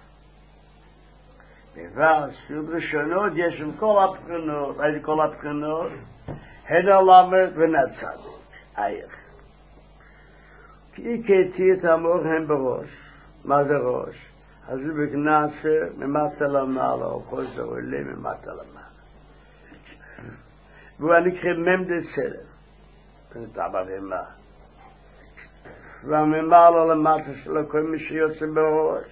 דבר ספירות ראשונות יש עם כל הבחינות, איזה כל הבחינות, הדר למד ונצד, אייך. כי כהתי את המור הם בראש, מה זה ראש? אז זה בגנצה ממטה למעלה, או כל זה עולה ממטה למעלה. והוא נקרא מם דצלר, נתאבא ומה. והממעלה למטה שלו כל מי שיוצא בראש,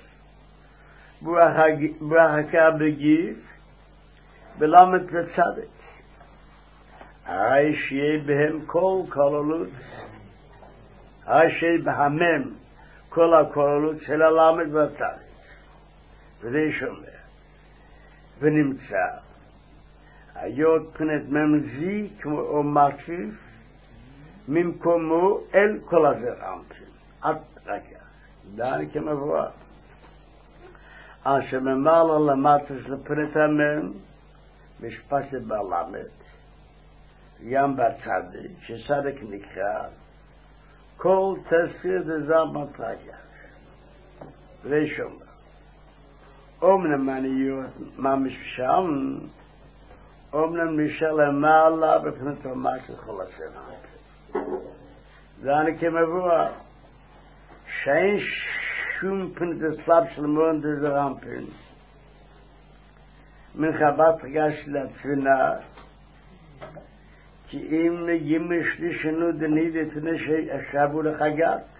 והוא החכה בגיב, ולמד וצדק. הרי שיהיה בהם כל כללות, הרי שיהיה בהמם כל הכללות של הלמד והצדק. וזה שומר. ונמצא, היות פנת ממזי כמו מקיף, ממקומו אל כל הזרעמפים. עד רגע. דני כמבוא. אשר ממעלה למטה של פנת המם, משפט בלמד, גם בצדק, שצדק נקרא, כל תסיר דזר מטרגע. וזה שומר. אומנם אני להיות ממש שם, אומנם נשאר למעלה בפנת המעט של כל הסרט. זה אני כמבוא, שאין שום פנת הסלב של מון דזרמפין, מנחבת רגש לתפינה, כי אם נגיעים לשלישנו דנית את נשי השבו לחגת,